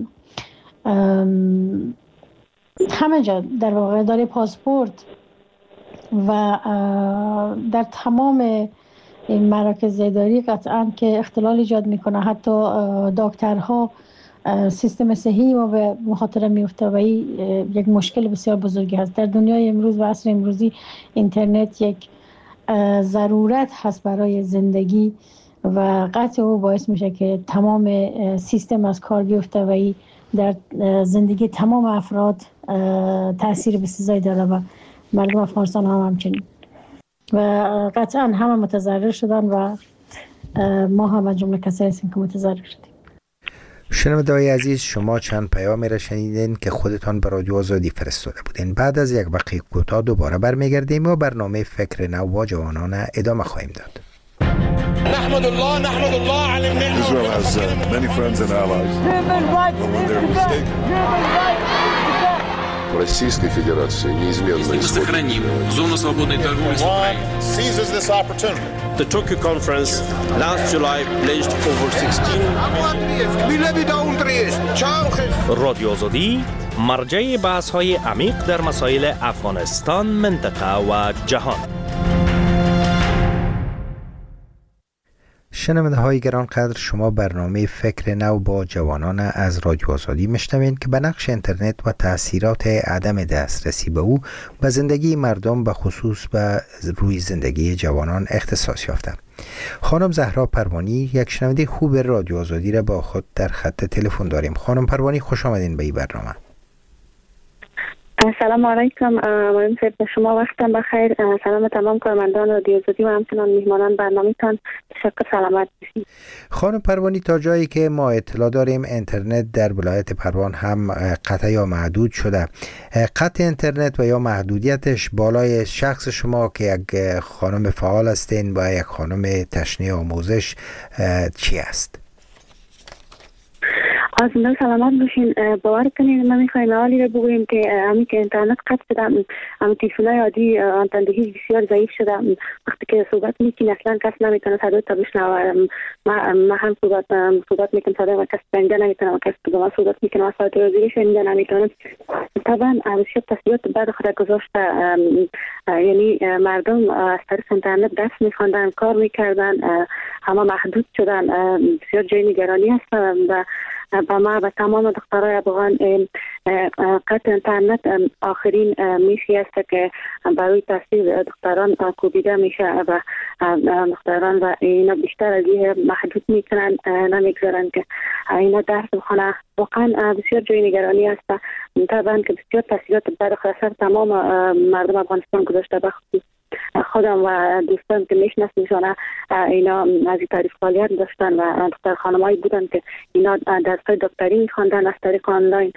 همه جا در واقع اداره پاسپورت و در تمام این مراکز اداری قطعا که اختلال ایجاد میکنه. حتی دکترها سیستم صحی و به مخاطره میفته و یک مشکل بسیار بزرگی هست. در دنیای امروز و عصر امروزی اینترنت یک ضرورت هست برای زندگی و قطع او باعث میشه که تمام سیستم از کار بیفته و در زندگی تمام افراد تاثیر بسیاری داره و مردم افغانستان هم همچنین و قطعا همه متضرر شدن و ما هم از جمله کسایی هستیم که متضرر شدیم. شنونده‌های عزیز، شما چند پیامی را شنیدین که خودتان به رادیو آزادی فرستاده بودین. بعد از یک وقت کوتاه دوباره برمیگردیم و برنامه فکر نو با جوانان ادامه خواهیم داد. نحمد الله نحمد الله على النعمة. Israel has uh, many friends and allies. But when they're mistaken. Российской Федерации неизменно сохраним зону свободной торговли с Украиной. Seizes this opportunity. The Tokyo conference last July pledged over sixteen. رادیو آزادی مرجع بحث‌های عمیق در مسائل افغانستان، منطقه و جهان. شنونده های گرانقدر، شما برنامه فکر نو با جوانان از رادیو آزادی میشنوین که به نقش اینترنت و تأثیرات عدم دسترسی به او به زندگی مردم به خصوص به روی زندگی جوانان اختصاص یافته. خانم زهرا پروانی، یک شنونده خوب رادیو آزادی را با خود در خط تلفن داریم. خانم پروانی، خوش آمدین به این برنامه. سلام علیکم، آقای صاحب، شما وقتتان بخیر. سلام تمام کارمندان رادیو آزادی و همچنان میهمانان برنامه‌تان. تشکر، سلامت باشید. خانم پروانی، تا جایی که ما اطلاع داریم اینترنت در ولایت پروان هم قطع یا محدود شده. قطع اینترنت و یا محدودیتش بالای شخص شما که یک خانم فعال هستین و یک خانم تشنه آموزش چی است؟ از من سلامت باشین. باور کنید ما میخوایم حالی رو بگوییم که همین که اینترنت قطع شده، همین تلفن‌های عادی آنتندگی بسیار ضعیف شده. وقتی که صحبت میکنی اصلا کس نمیتونه صدای تا بشنوه. ما ما هم صحبت صحبت میکنم صدای ما کس شنیده نمیتونه، کس که با ما صحبت میکنه و صوت روزی شنیده نمیتونه. طبعا بسیار تاثیرات بعد خود گذاشته. یعنی مردم از طریق اینترنت درس میخواندن، کار میکردن، همه محدود شدن. بسیار جای نگرانی هست و با ما و تمام دخترای افغان قطع اینترنت آخرین میشی است که برای تاثیر دختران کوبیده میشه و دختران و اینا بیشتر از این محدود میکنن، نمیگذارن که اینا درس بخونه. واقعا بسیار جای نگرانی است. طبعا که بسیار تاثیرات بد خاصه تمام مردم افغانستان گذاشته. بخصوص خودم و دوستان که میشناسم اینا از این طریق فعالیت داشتن و دختر خانمایی بودن که اینا درسای دکتری میخواندن از طریق آنلاین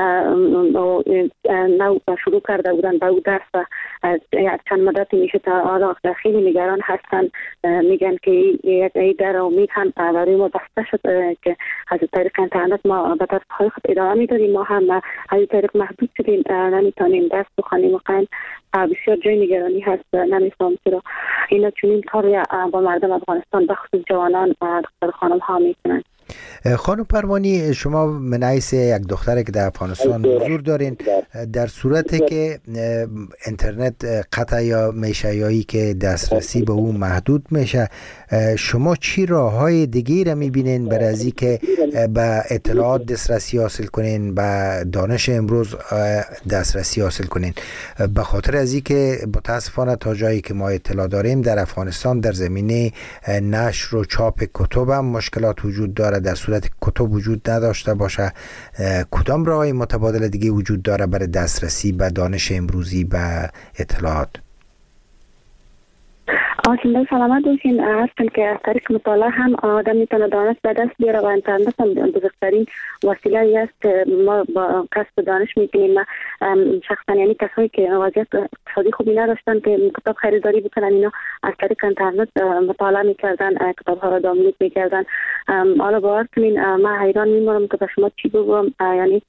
نو شروع کرده بودن به او درس و چند مدتی میشه تا آلا خیلی نگران هستن، میگن که یک در امید هم برای ما بسته شد که از طریق اینترنت ما به طرف خود ادامه میدادیم، ما هم از طریق محدود شدیم، نمیتونیم درس بخوانیم. واقعا بسیار جای نگرانی هست، نمیفهم چرا اینا چنین کاری با مردم افغانستان به خصوص جوانان و دختر خانم ها میکنن. خانم پروانی، شما من حیث یک دختره که در افغانستان حضور دارین، در صورتی که اینترنت قطع یا میشه یایی که دسترسی به اون محدود میشه، شما چی راههای دیگه را میبینین برای از که به اطلاعات دسترسی حاصل کنین، به دانش امروز دسترسی حاصل کنین؟ به خاطر از که متاسفانه تا جایی که ما اطلاع داریم در افغانستان در زمینه نشر و چاپ کتب هم مشکلات وجود داره. در صورت کتب وجود نداشته باشه، کدام راهی متبادل دیگه وجود داره برای دسترسی به دانش امروزی به اطلاعات؟ آسان سلامت باشین. هستن که از طریق مطالعه هم آدم میتونه دانش به دست بیاره و اینترنت هم بزرگترین وسیله است که ما با کسب دانش میکنیم. شخصا یعنی کسایی که وضعیت اقتصادی خوبی نداشتن که کتاب خریداری بکنن، اینا از طریق اینترنت مطالعه میکردن، کتاب ها را دانلود میکردن. حالا باور کنین من حیران میمونم که به شما چی بگم، یعنی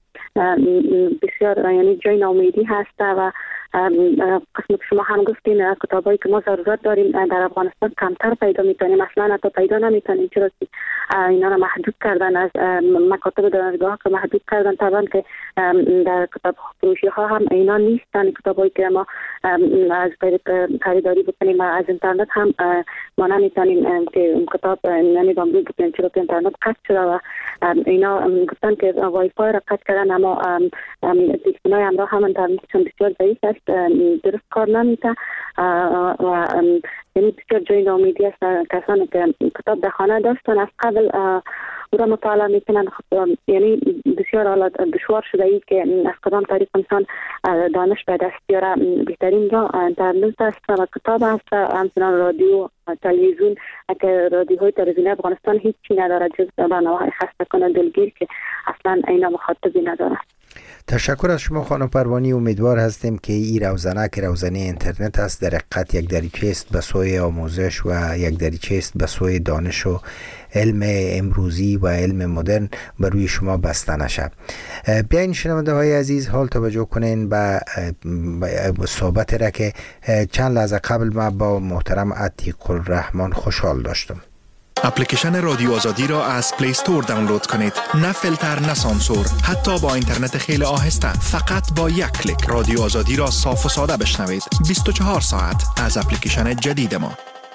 بسیار یعنی جای ناامیدی هست و قسم که شما هم گفتین کتابایی که ما ضرورت داریم در افغانستان کمتر پیدا میتونیم، اصلا حتی پیدا نمیتونیم، چرا که اینا را محدود کردن، از مکاتب دانشگاه که محدود کردن. طبعا که در کتاب فروشی ها هم اینا نیستن کتابایی که ما از طریق خریداری بکنیم. از اینترنت هم ما نمیتونیم که کتاب یعنی دانلود بکنیم، چرا که اینترنت قطع شده و اینا گفتن که وای فای را قطع کردن، اما تلفن‌های همراه هم اینترنتشون بسیار ضعیف است، درست کار نمیکنه و یعنی بسیار جای ناامیدی است. کسانی که کتاب در خانه داشتن از قبل او را مطالعه میکنن، یعنی بسیار حالات دشوار شده ای که از کدام طریق انسان دانش به دست بیاره. بهترین راه اینترنت است و کتاب است، همچنان رادیو، تلویزیون. که رادیوهای تلویزیونی افغانستان هیچی نداره جز برنامه‌های خسته کننده دلگیر که اصلا اینا مخاطبی نداره. تشکر از شما خانم پروانی. امیدوار هستیم که این روزنه که روزنه اینترنت است در حقیقت یک دریچه است به سوی آموزش و یک دریچه است به سوی دانش و علم امروزی و علم مدرن بر روی شما بسته نشه. بیاین شنونده های عزیز حال توجه کنین به صحبت را که چند لحظه قبل ما با محترم عتیق الرحمن خوشحال داشتم. اپلیکیشن رادیو آزادی را از پلی استور دانلود کنید. نه فیلتر نه سانسور، حتی با اینترنت خیلی آهسته. فقط با یک کلیک رادیو آزادی را صاف و ساده بشنوید. بیست و چهار ساعت از اپلیکیشن جدید ما.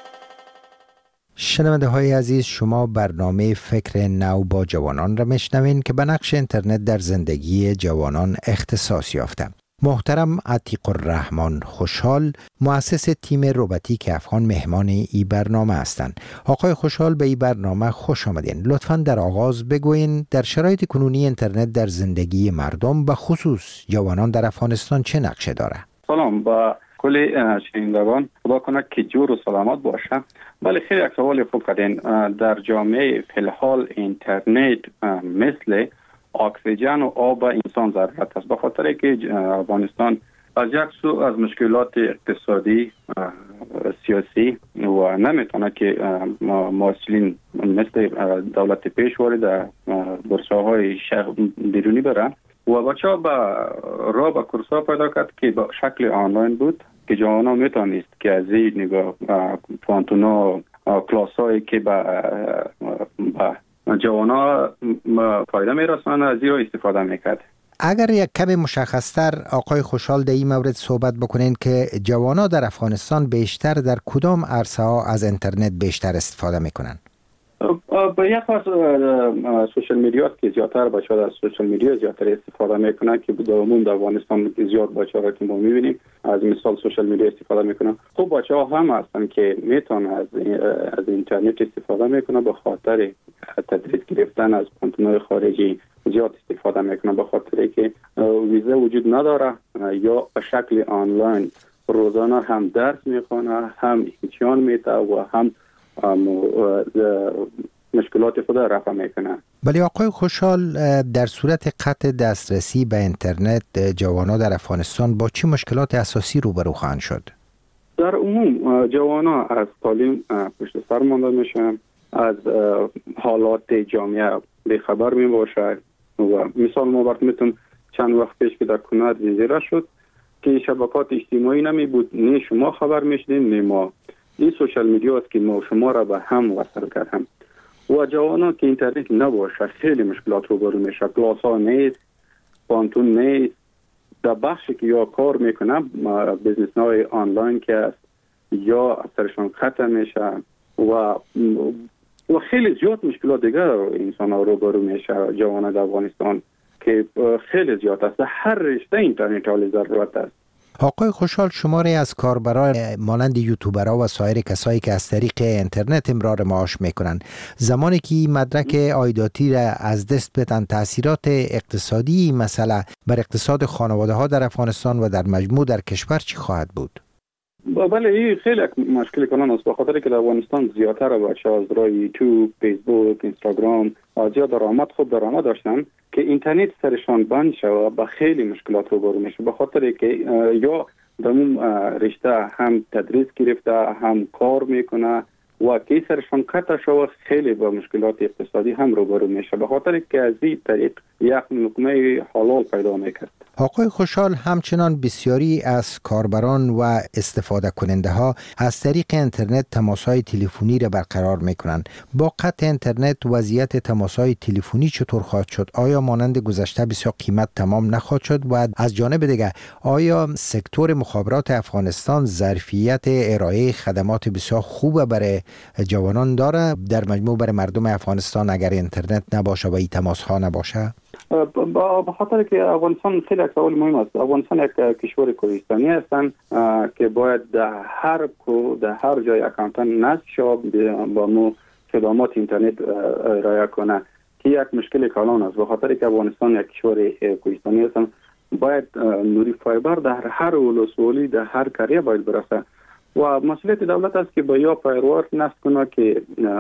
شنونده های عزیز، شما برنامه فکر نو با جوانان را میشنوین که به نقش اینترنت در زندگی جوانان اختصاص یافته. محترم عتیق الرحمن خوشحال مؤسس تیم روباتیک افغان مهمان این برنامه هستند. آقای خوشحال به این برنامه خوش آمدین. لطفاً در آغاز بگوین در شرایط کنونی اینترنت در زندگی مردم به خصوص جوانان در افغانستان چه نقشه داره؟ سلام با کل شنوندگان، خدا کنه که جور و سلامت باشه. ولی خیلی یک سوال خوب کردین. در جامعه فی‌الحال اینترنت مثل اکسیژن و آب انسان ضرورت است، به خاطر که افغانستان از یک سو از مشکلات اقتصادی سیاسی و نمیتونه که مسئولین مثل دولت پیشوری در برساهای شهر بیرونی برن و بچه ها به راه به کورس‌ها پیدا کرد که به شکل آنلاین بود که جوانان میتونست که از این نگاه پانتونا کلاس هایی که به جوانا فایده میرسانه از این را استفاده میکرد. اگر یک کم مشخصتر آقای خوشحال در این مورد صحبت بکنین که جوانا در افغانستان بیشتر در کدام عرصه ها از اینترنت بیشتر استفاده میکنن؟ با یک از سوشل میدیا که زیادتر بچه ها از سوشل میدیا زیادتر استفاده میکنن که در عموم در افغانستان زیاد بچه ها که ما میبینیم از مثال سوشل میدیا استفاده میکنن. خب بچه ها هم هستن که میتونن از از اینترنت استفاده میکنن، به خاطر تدریس گرفتن از پانتونهای خارجی زیاد استفاده میکنن، به خاطر که ویزا وجود نداره یا به شکل آنلاین روزانه هم درس میخونه، هم امتحان میده و هم مشکلات خود رفع میکنه. ولی آقای خوشحال، در صورت قطع دسترسی به اینترنت جوانان در افغانستان با چه مشکلات اساسی روبرو خواهند شد؟ در عموم جوانان از تعلیم پشت سر مانده میشن، از حالات جامعه بیخبر می باشد و مثال ما براتون چند وقت پیش که در کنر زلزله شد که شبکات اجتماعی نمی بود، نه شما خبر میشدیم نه ما. این سوشال میدیا است که ما شما را به هم وصل کردیم و جوانان که اینترنت نباشه خیلی مشکلات روبرو میشه. کلاس ها نیست، پانتون نیست، در بخشی که یا کار میکنن بیزنس های آنلاین که است یا اثرشان قطع میشه و و خیلی زیاد مشکلات دیگر انسان ها روبرو میشه. جوانان در افغانستان که خیلی زیاد است، هر رشته اینترنت حال ضرورت است. آقای خوشحال، شماری از کاربران مانند یوتیوبرها و سایر کسایی که از طریق اینترنت امرار معاش میکنن، زمانی که مدرک عایداتی را از دست بدن، تاثیرات اقتصادی مسئله بر اقتصاد خانواده ها در افغانستان و در مجموع در کشور چی خواهد بود؟ بله، این خیلی مشکل کنان است، بخاطر که در افغانستان زیادتر بچه ها از راه یوتیوب، فیسبوک، اینستاگرام زیاد درآمد خوب درآمد داشتن که اینترنت سرشان بند شد و خیلی مشکلات روبرو میشه، بخاطر که یا در اون رشته هم تدریس گرفته هم کار میکنه و که سرشان قطع شد خیلی با مشکلات اقتصادی هم روبرو میشه، بخاطر که از این طریق یک لقمه حلال پیدا میکرد. آقای خوشحال، همچنان بسیاری از کاربران و استفاده کننده ها از طریق اینترنت تماس‌های تلفنی را برقرار میکنند. با قطع اینترنت وضعیت تماس‌های تلفنی چطور خواهد شد؟ آیا مانند گذشته بسیار قیمت تمام نخواهد شد؟ و از جانب دیگر آیا سکتور مخابرات افغانستان ظرفیت ارائه خدمات بسیار خوب برای جوانان داره؟ در مجموع برای مردم افغانستان اگر اینترنت نباشه و این تماس‌ها نباشه؟ به خاطر که افغانستان خیلی سوال مهم است. افغانستان یک کشور کوهستانی هستند که باید در هر کو در هر جای اکانتن نصب شود با مو خدمات اینترنت ارائه کنه که یک مشکل کلان است. به خاطر که افغانستان یک کشور کوهستانی هستند باید نوری فایبر در هر ولسوالی در هر قریه باید برسه و مسئولیت دولت است که با یا فایروار نصب کنه که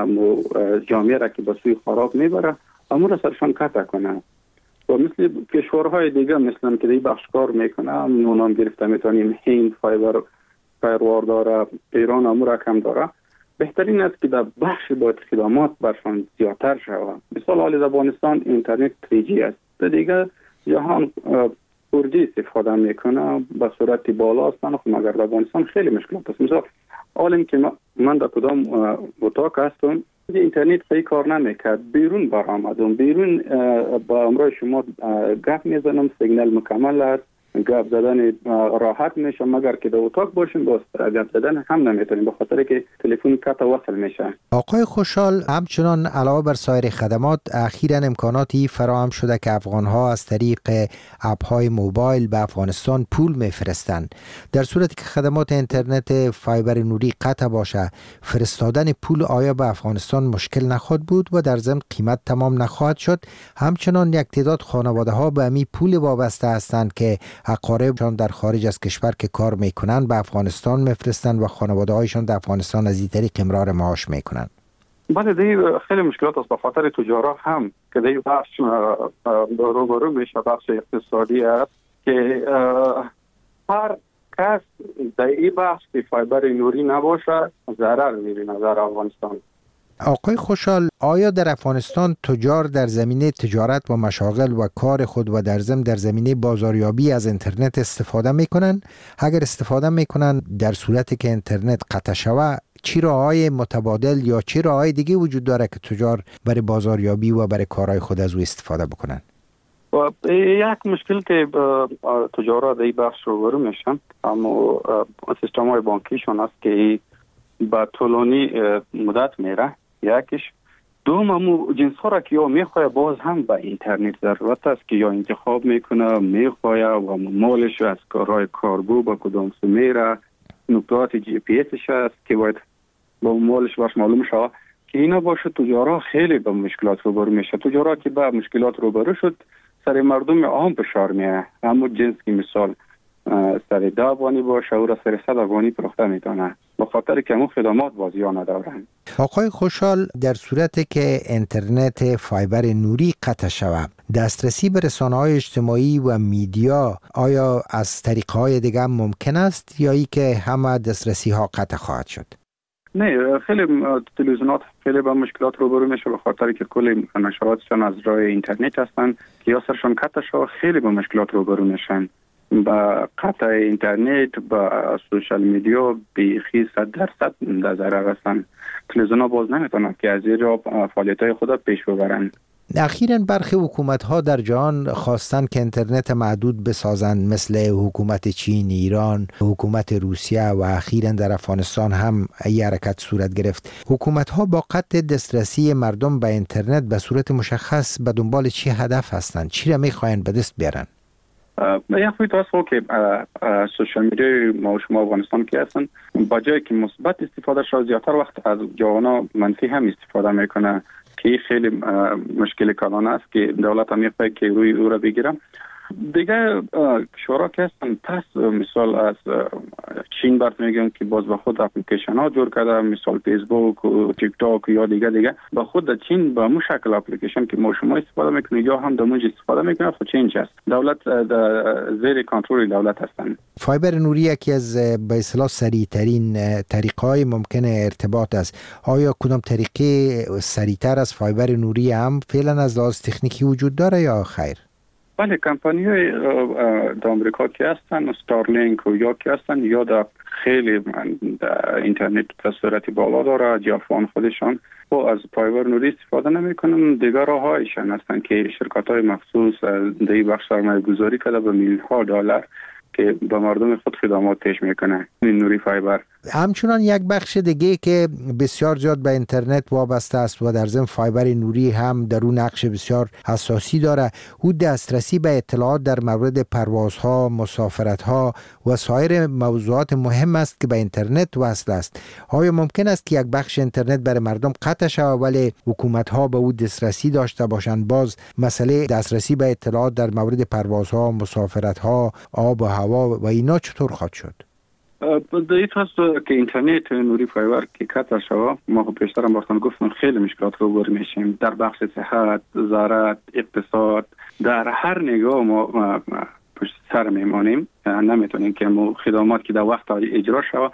جامعه را که به سوی خراب میبره امور را سرشان قطع کنه و مثل کشورهای دیگه مثلا که دی بخش کار میکنه نونام گرفته میتونیم هند فایبر فایروار داره، ایران امور کم داره. بهترین است که در بخش باید خدمات برشان زیادتر شود. مثال حال افغانستان اینترنت تری جی است، در دیگه جهان فور جی استفاده میکنه به صورت بالا است، مگر در افغانستان خیلی مشکلات است. مثلا حالا که من در کدام اتاق هستم اینترنت صحیح کار نمیکرد، بیرون برآمدم، بیرون با امرای شما گپ میزنم، سیگنال مکمل است، گپ زدن راحت میشه، مگر که در اتاق باشیم باز گپ زدن هم نمیتونیم به خاطر که تلفن قطع وصل میشه. آقای خوشحال، همچنان علاوه بر سایر خدمات اخیراً امکاناتی فراهم شده که افغانها از طریق اپ‌های موبایل به افغانستان پول میفرستند. در صورتی که خدمات اینترنت فایبر نوری قطع باشه، فرستادن پول آیا به افغانستان مشکل نخواهد بود و در ضمن قیمت تمام نخواهد شد؟ همچنان یک تعداد خانواده‌ها به می پول وابسته هستند که اقاربشان در خارج از کشور که کار میکنن به افغانستان میفرستن و خانواده هایشان در افغانستان از این طریق امرار معاش میکنن. بله، دی خیلی مشکلات است به خاطر تجارت هم که دی بخش روبرو میشه بخش اقتصادی است که هر کس در این بخش که فایبر نوری نباشه ضرر میبینه در افغانستان. آقای خوشحال، آیا در افغانستان تجار در زمینه تجارت و مشاغل و کار خود و در ضمن در زمینه بازاریابی از اینترنت استفاده میکنن؟ اگر استفاده میکنن در صورتی که اینترنت قطع شود چی راههای متبادل یا چی راههای دیگه وجود داره که تجار برای بازاریابی و برای کارهای خود از او استفاده بکنن؟ و یک مشکل که تجارت در این بخش روبرو میشن اما سیستم های بانکیشون است که با طولانی مدت میره. یکیش دوم همو جنس ها را که یا میخواه باز هم به اینترنت ضرورت است که یا انتخاب میکنه میخواه و مالش از کارهای کارگو با کدام سو میره، نقطات جی پی اسش است که باید با مالش باش معلوم شود که اینا باشه. تجارا خیلی با مشکلات روبرو میشه. تجارا که با مشکلات روبرو شد سر مردم عام فشار میه. همون جنس که مثال سر ده افغانی باشه او را سر صد افغانی فروخته میتونه، به خاطر که اون خدمات بازی ها ندارن. آقای خوشحال، در صورتی که اینترنت فایبر نوری قطع شود، دسترسی به رسانه‌های اجتماعی و میدیا آیا از طریق‌های دیگه ممکن است یا ای که همه دسترسی ها قطع خواهد شد؟ نه، خیلی تلویزیونات خیلی با مشکلات روبرو میشه، به خاطر که کل نشراتشان از راه اینترنت هستن که یا سرشان قطع شد خیلی با مشکلات روبرو میشن. با قطع اینترنت با سوشال میدیا بیخی صد درصد در ضرر هستن. تلویزیون‌ها باز نمیتونن که از این راه فعالیت‌های خود پیش ببرن. اخیراً برخی حکومت‌ها در جهان خواستن که اینترنت محدود بسازند، مثل حکومت چین، ایران، حکومت روسیه و اخیراً در افغانستان هم این حرکت صورت گرفت. حکومت‌ها با قطع دسترسی مردم به اینترنت به صورت مشخص به دنبال چی هدف هستند؟ چی را می‌خواهند به دست بیارن؟ یک خوی تاسو که سوشال میدیا ما و شما افغانستان که هستن، با جایی که مثبت استفاده شد زیادتر وقت از جوانا منفی هم استفاده میکنه که خیلی مشکل کلان است که دولت هم میخواه که روی او را بگیرم. دیگه شورا که هستن، پس مثال از چین برات میگم که باز به خود اپلیکیشن ها جور کرده، مثال فیسبوک و تیک تاک یا دیگه دیگه به خود چین با مو شکل اپلیکیشن که ما شما استفاده میکنید یا هم دموج استفاده میکنه خود چین هست. دولت زیر کنترل دولت هستن. فایبر نوری یکی از به اصطلاح سریع ترین طریقهای ممکن ارتباط است. آیا کدام طریقه سریع تر از فایبر نوری هم فعلا از لحاظ تکنیکی وجود داره یا خیر؟ بله، کمپانی های در امریکا که هستن، ستارلینک و یا که هستن، یا در خیلی در اینترنت به صورت بالا داره، جافان خودشان و از فایبر نوری استفاده نمی کنن. دیگر راه هایشان هستن که شرکت های مخصوص در این بخش سرمایه گذاری کرده به میلیون ها دلار که به مردم خود خدمات پیش میکنه این نوری فایبر. همچنان یک بخش دیگه که بسیار زیاد به اینترنت وابسته است و در ضمن فایبر نوری هم در اون نقش بسیار حساسی داره، او دسترسی به اطلاعات در مورد پروازها، مسافرتها و سایر موضوعات مهم است که به اینترنت وصل است. آیا ممکن است که یک بخش اینترنت برای مردم قطع شود ولی حکومت‌ها به او دسترسی داشته باشند؟ باز مسئله دسترسی به اطلاعات در مورد پروازها، مسافرتها، آب و هوا و اینا چطور خواهد شد؟ دیت هست که اینترنت نوری فایبر که قطع شود، ما پیشتر هم باشتن گفتم خیلی مشکلات رو بر میشیم در بخش صحت، زراعت، اقتصاد، در هر نگاه ما, ما, ما پشت سر میمانیم، نمیتونیم که ما خدمات که در وقت اجرا شود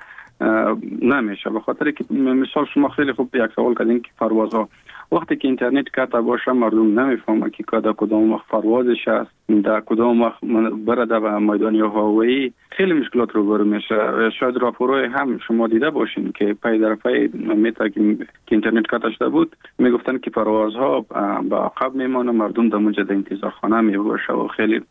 نمیشه. به خاطر که مثال شما خیلی خوب یک سوال کردین که پروازها وقتی که اینترنت قطع باشه مردم نمیفهمه که کدا کدام وقت پروازش است، در کدام وقت برده به میدان هوایی، خیلی مشکلات رو برو میشه. شاید راپورای هم شما دیده باشین که پای در پای میتا که اینترنت قطع شده بود میگفتن که پروازها به عقب میمانه، مردم در اونجا انتظار خانه میباشه و خیلی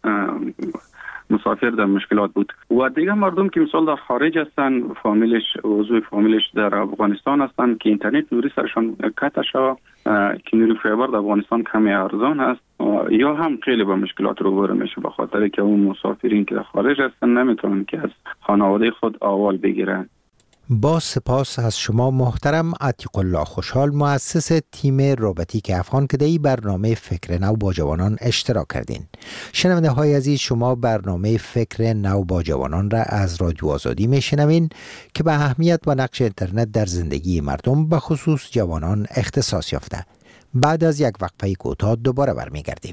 مسافر در مشکلات بود. و دیگه مردم که مثال در خارج هستن، فامیلش عضو فامیلش در افغانستان هستن که اینترنت نوری سرشان قطع شده که نوری فایبر در افغانستان کمی ارزان هست، یا هم خیلی با مشکلات روبرو میشه به خاطر که اون مسافرین که در خارج هستن نمیتونن که از خانواده خود احوال بگیرن. با سپاس از شما محترم عتیق الله خوشحال، مؤسس تیم روباتیک افغان که در این برنامه فکر نو با جوانان اشتراک کردین. شنونده های عزیز، شما برنامه فکر نو با جوانان را از رادیو آزادی میشنوین که به اهمیت و نقش اینترنت در زندگی مردم به خصوص جوانان اختصاص یافته. بعد از یک وقفه کوتاه دوباره برمیگردیم.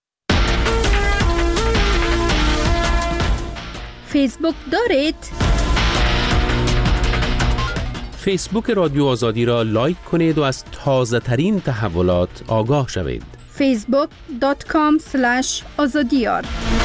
فیسبوک دارید؟ فیسبوک رادیو آزادی را لایک کنید و از تازه ترین تحولات آگاه شوید. فیسبوک دات کام اسلش آزادیار.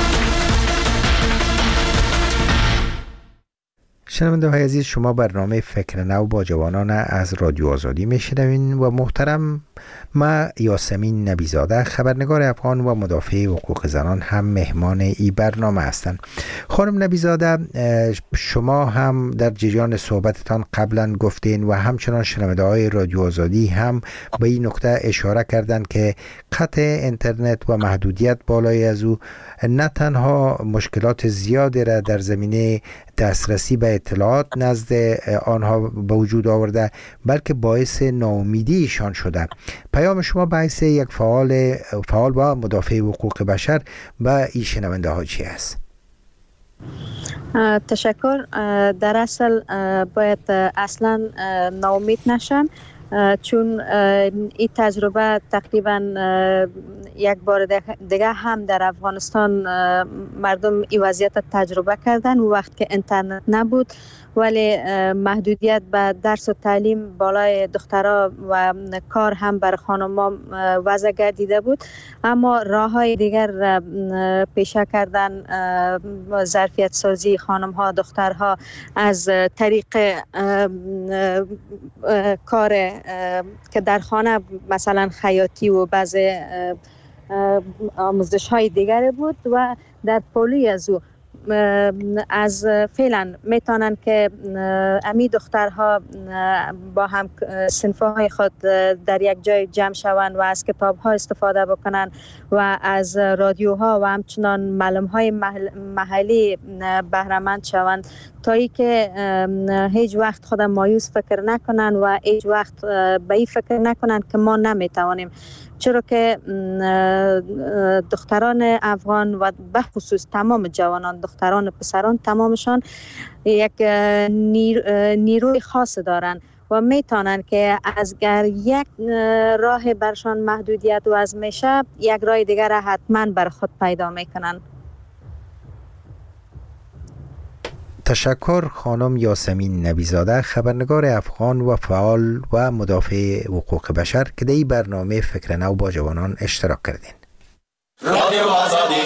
شنونده های عزیز، شما برنامه فکر نو با جوانان از رادیو آزادی میشنوین و محترم ما یاسمین نبیزاده، خبرنگار افغان و مدافع حقوق زنان هم مهمان این برنامه هستند. خانم نبیزاده، شما هم در جریان صحبتتان قبلا گفتین و همچنان شنونده های رادیو آزادی هم به این نکته اشاره کردند که قطع اینترنت و محدودیت بالای از او نه تنها مشکلات زیادی را در زمینه دسترسی به اطلاعات نزد آنها به وجود آورده بلکه باعث ناامیدیشان شده. پیام شما باعث یک فعال فعال و مدافع حقوق بشر به این شنونده ها چی است؟ تشکر. در اصل باید اصلا ناامید نشن، چون این تجربه تقریبا یک بار دیگه هم در افغانستان مردم این وضعیت تجربه کردن. وقت که اینترنت نبود ولی محدودیت به درس و تعلیم بالای دخترها و کار هم بر خانم‌ها وضع گردیده بود، اما راه های دیگر پیشه کردن ظرفیت سازی خانم‌ها دخترها از طریق کار که در خانه مثلا خیاطی و بعض آموزش های دیگر بود و در پولی از او از فعلا میتونن که امی دخترها با هم صنفه های خود در یک جای جمع شوند و از کتاب ها استفاده بکنن و از رادیوها و همچنان معلم های محلی بهره‌مند شوند، تا ای که هیچ وقت خود مایوس فکر نکنن و هیچ وقت به این فکر نکنن که ما نمیتوانیم، چرا که دختران افغان و به خصوص تمام جوانان، دختران و پسران، تمامشان یک نیر، نیروی خاص دارن و میتونن که از گر یک راه برشان محدودیت و از میشه یک راه دیگر را حتما بر خود پیدا میکنن. تشکر خانم یاسمین نبیزاده، خبرنگار افغان و فعال و مدافع حقوق بشر که در این برنامه فکر نو با جوانان اشتراک کردین. رادیو آزادی.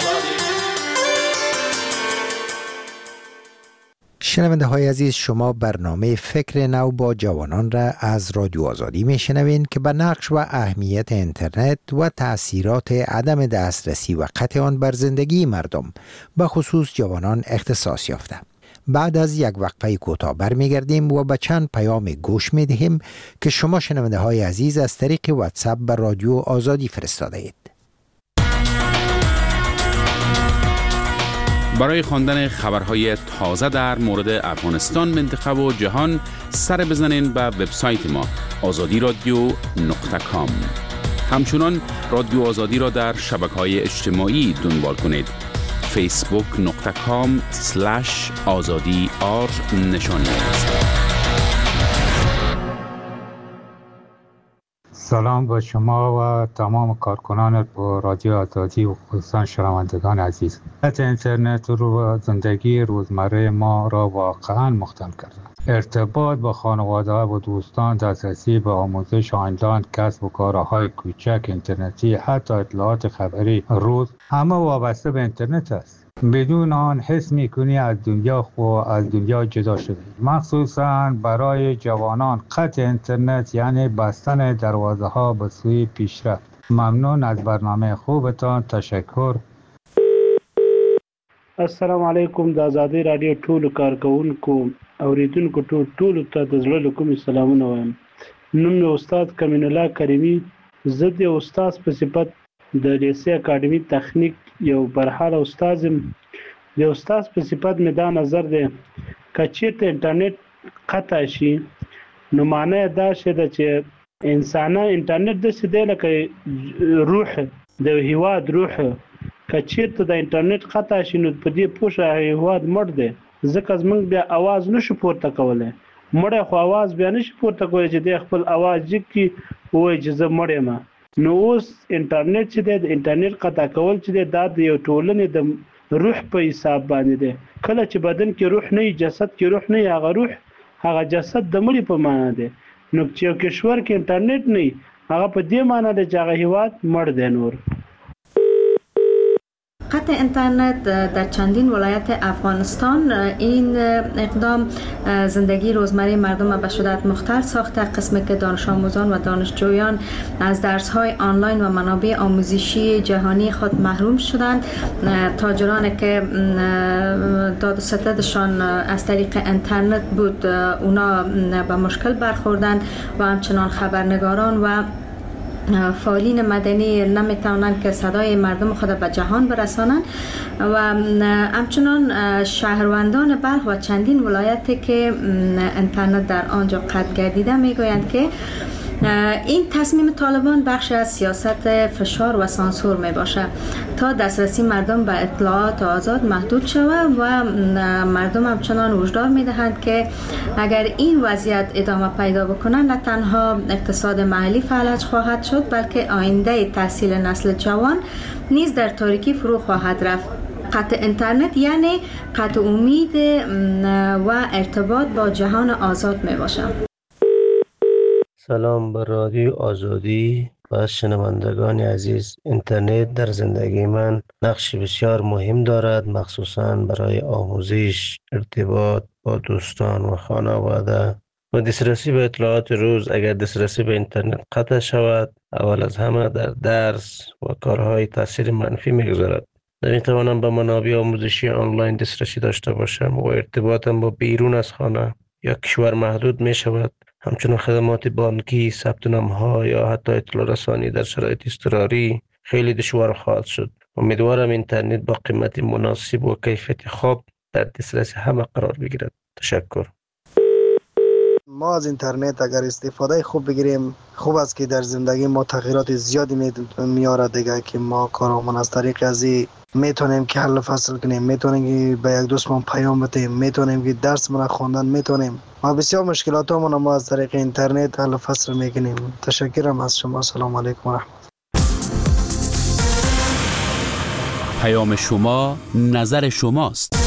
شنونده های عزیز، شما برنامه فکر نو با جوانان را از رادیو آزادی می شنوین که به نقش و اهمیت اینترنت و تأثیرات عدم دسترسی و قطع آن بر زندگی مردم به خصوص جوانان اختصاص یافته. بعد از یک وقفه کوتاه برمیگردیم و به چند پیام گوش میدهیم که شما شنونده های عزیز از طریق واتساپ به رادیو آزادی فرستاده اید. برای خواندن خبرهای تازه در مورد افغانستان، منطقه و جهان سر بزنین به وبسایت ما آزادی رادیو نقطه کام. همچنان رادیو آزادی را در شبکه‌های اجتماعی دنبال کنید. فیسبوک نقطه کام سلش آزادی آر نشانی است. سلام با شما و تمام کارکنان با رادیو آزادی و خصوصا شنوندگان عزیز. اینترنت رو زندگی روزمره ما را واقعا مختل کرده. ارتباط با خانواده و دوستان، دسترسی به آموزش آنلاین، کسب و کارهای کوچک اینترنتی، حتی اطلاعات خبری روز همه وابسته به اینترنت است. بدون آن حس میکنی از دنیا خو از دنیا جدا شده. مخصوصا برای جوانان قطع اینترنت یعنی بستن دروازه ها به سوی پیشرفت. ممنون از برنامه خوبتان. تشکر. السلام علیکم. د آزادی رادیو ټول کارکونکو اوریدونکو ټول ټول ته د زړه له کومې سلامونه وایم. نوم مې استاد کمین الله کریمي. زه د استاد په صفت د لیسې اکاډمي تخنیک یو برحاله استاد یم. د استاد په صفت مې دا نظر دی که چېرته انټرنیټ قطع شي نو معنی دا شي ده چې انسانه انټرنیټ داسې دی لکه روح د هیواد روح. که چېرته د انټرنیټ قطع شي نو په دې پوه شه هیواد مړ دی، ځکه زمونږ بیا اواز نشو پورته کولی. مړی خو اواز بیا نشي پورته کولی چې دی خپل اواز جګ کړي ووایي چې زه مړ یم. نو اوس انټرنیټ چې دی د انټرنیټ قطع کول چې دی دا د یو ټولنې د روح په حساب باندې دی. کله چې بدن کې روح نه وي، جسد کې روح نه وي، هغه روح هغه جسد د مړي په معنا دی. نو چې یو کشور کې انټرنیټ نه وي، هغه په دې معنا دی چې هغه هیواد مړ دی. نور قطع اینترنت در چندین ولایت افغانستان، این اقدام زندگی روزمره مردم به شدت مختل ساخته. قسمی که دانش آموزان و دانشجویان از درس‌های آنلاین و منابع آموزشی جهانی خود محروم شدند. تاجران که داد و ستدشان از طریق اینترنت بود، اونا به مشکل برخوردند و همچنان خبرنگاران و فعالین مدنی نمیتوانند که صدای مردم خود به جهان برسانند و همچنان شهروندان بلخ و چندین ولایتی که اینترنت در آنجا قطع گردیده میگویند که این تصمیم طالبان بخش از سیاست فشار و سانسور می باشه تا دسترسی مردم به اطلاعات آزاد محدود شود و مردم همچنان هشدار می دهند که اگر این وضعیت ادامه پیدا بکنه نه تنها اقتصاد محلی فلج خواهد شد بلکه آینده تحصیل نسل جوان نیز در تاریکی فرو خواهد رفت. قطع اینترنت یعنی قطع امید و ارتباط با جهان آزاد می باشه. سلام بر رادیو آزادی و شنوندگان عزیز. اینترنت در زندگی من نقش بسیار مهم دارد، مخصوصاً برای آموزش، ارتباط با دوستان و خانواده و دسترسی به اطلاعات روز. اگر دسترسی به اینترنت قطع شود، اول از همه در درس و کارهای تاثیر منفی میگذارد. نمیتوانم به منابع آموزشی آنلاین دسترسی داشته باشم و ارتباطم با بیرون از خانه یا کشور محدود می شود. همچنین خدمات بانکی، ثبت نام‌ها یا حتی اطلاع رسانی در شرایط اضطراری خیلی دشوار خواهد شد. امیدوارم اینترنت با قیمت مناسب و کیفیت خوب در دسترس همه قرار بگیرد. تشکر. ما از اینترنت اگر استفاده خوب بگیریم خوب است که در زندگی ما تغییرات زیادی میاره دیگه، که ما کارامون از طریق ازی میتونیم که حل فصل کنیم، میتونیم که به یک دوستمون پیام بدیم، میتونیم که درس من خواندن میتونیم. ما بسیار مشکلاتمون ما از طریق اینترنت حل فصل میکنیم. تشکرم از شما. سلام علیکم و رحمت. پیام شما نظر شماست.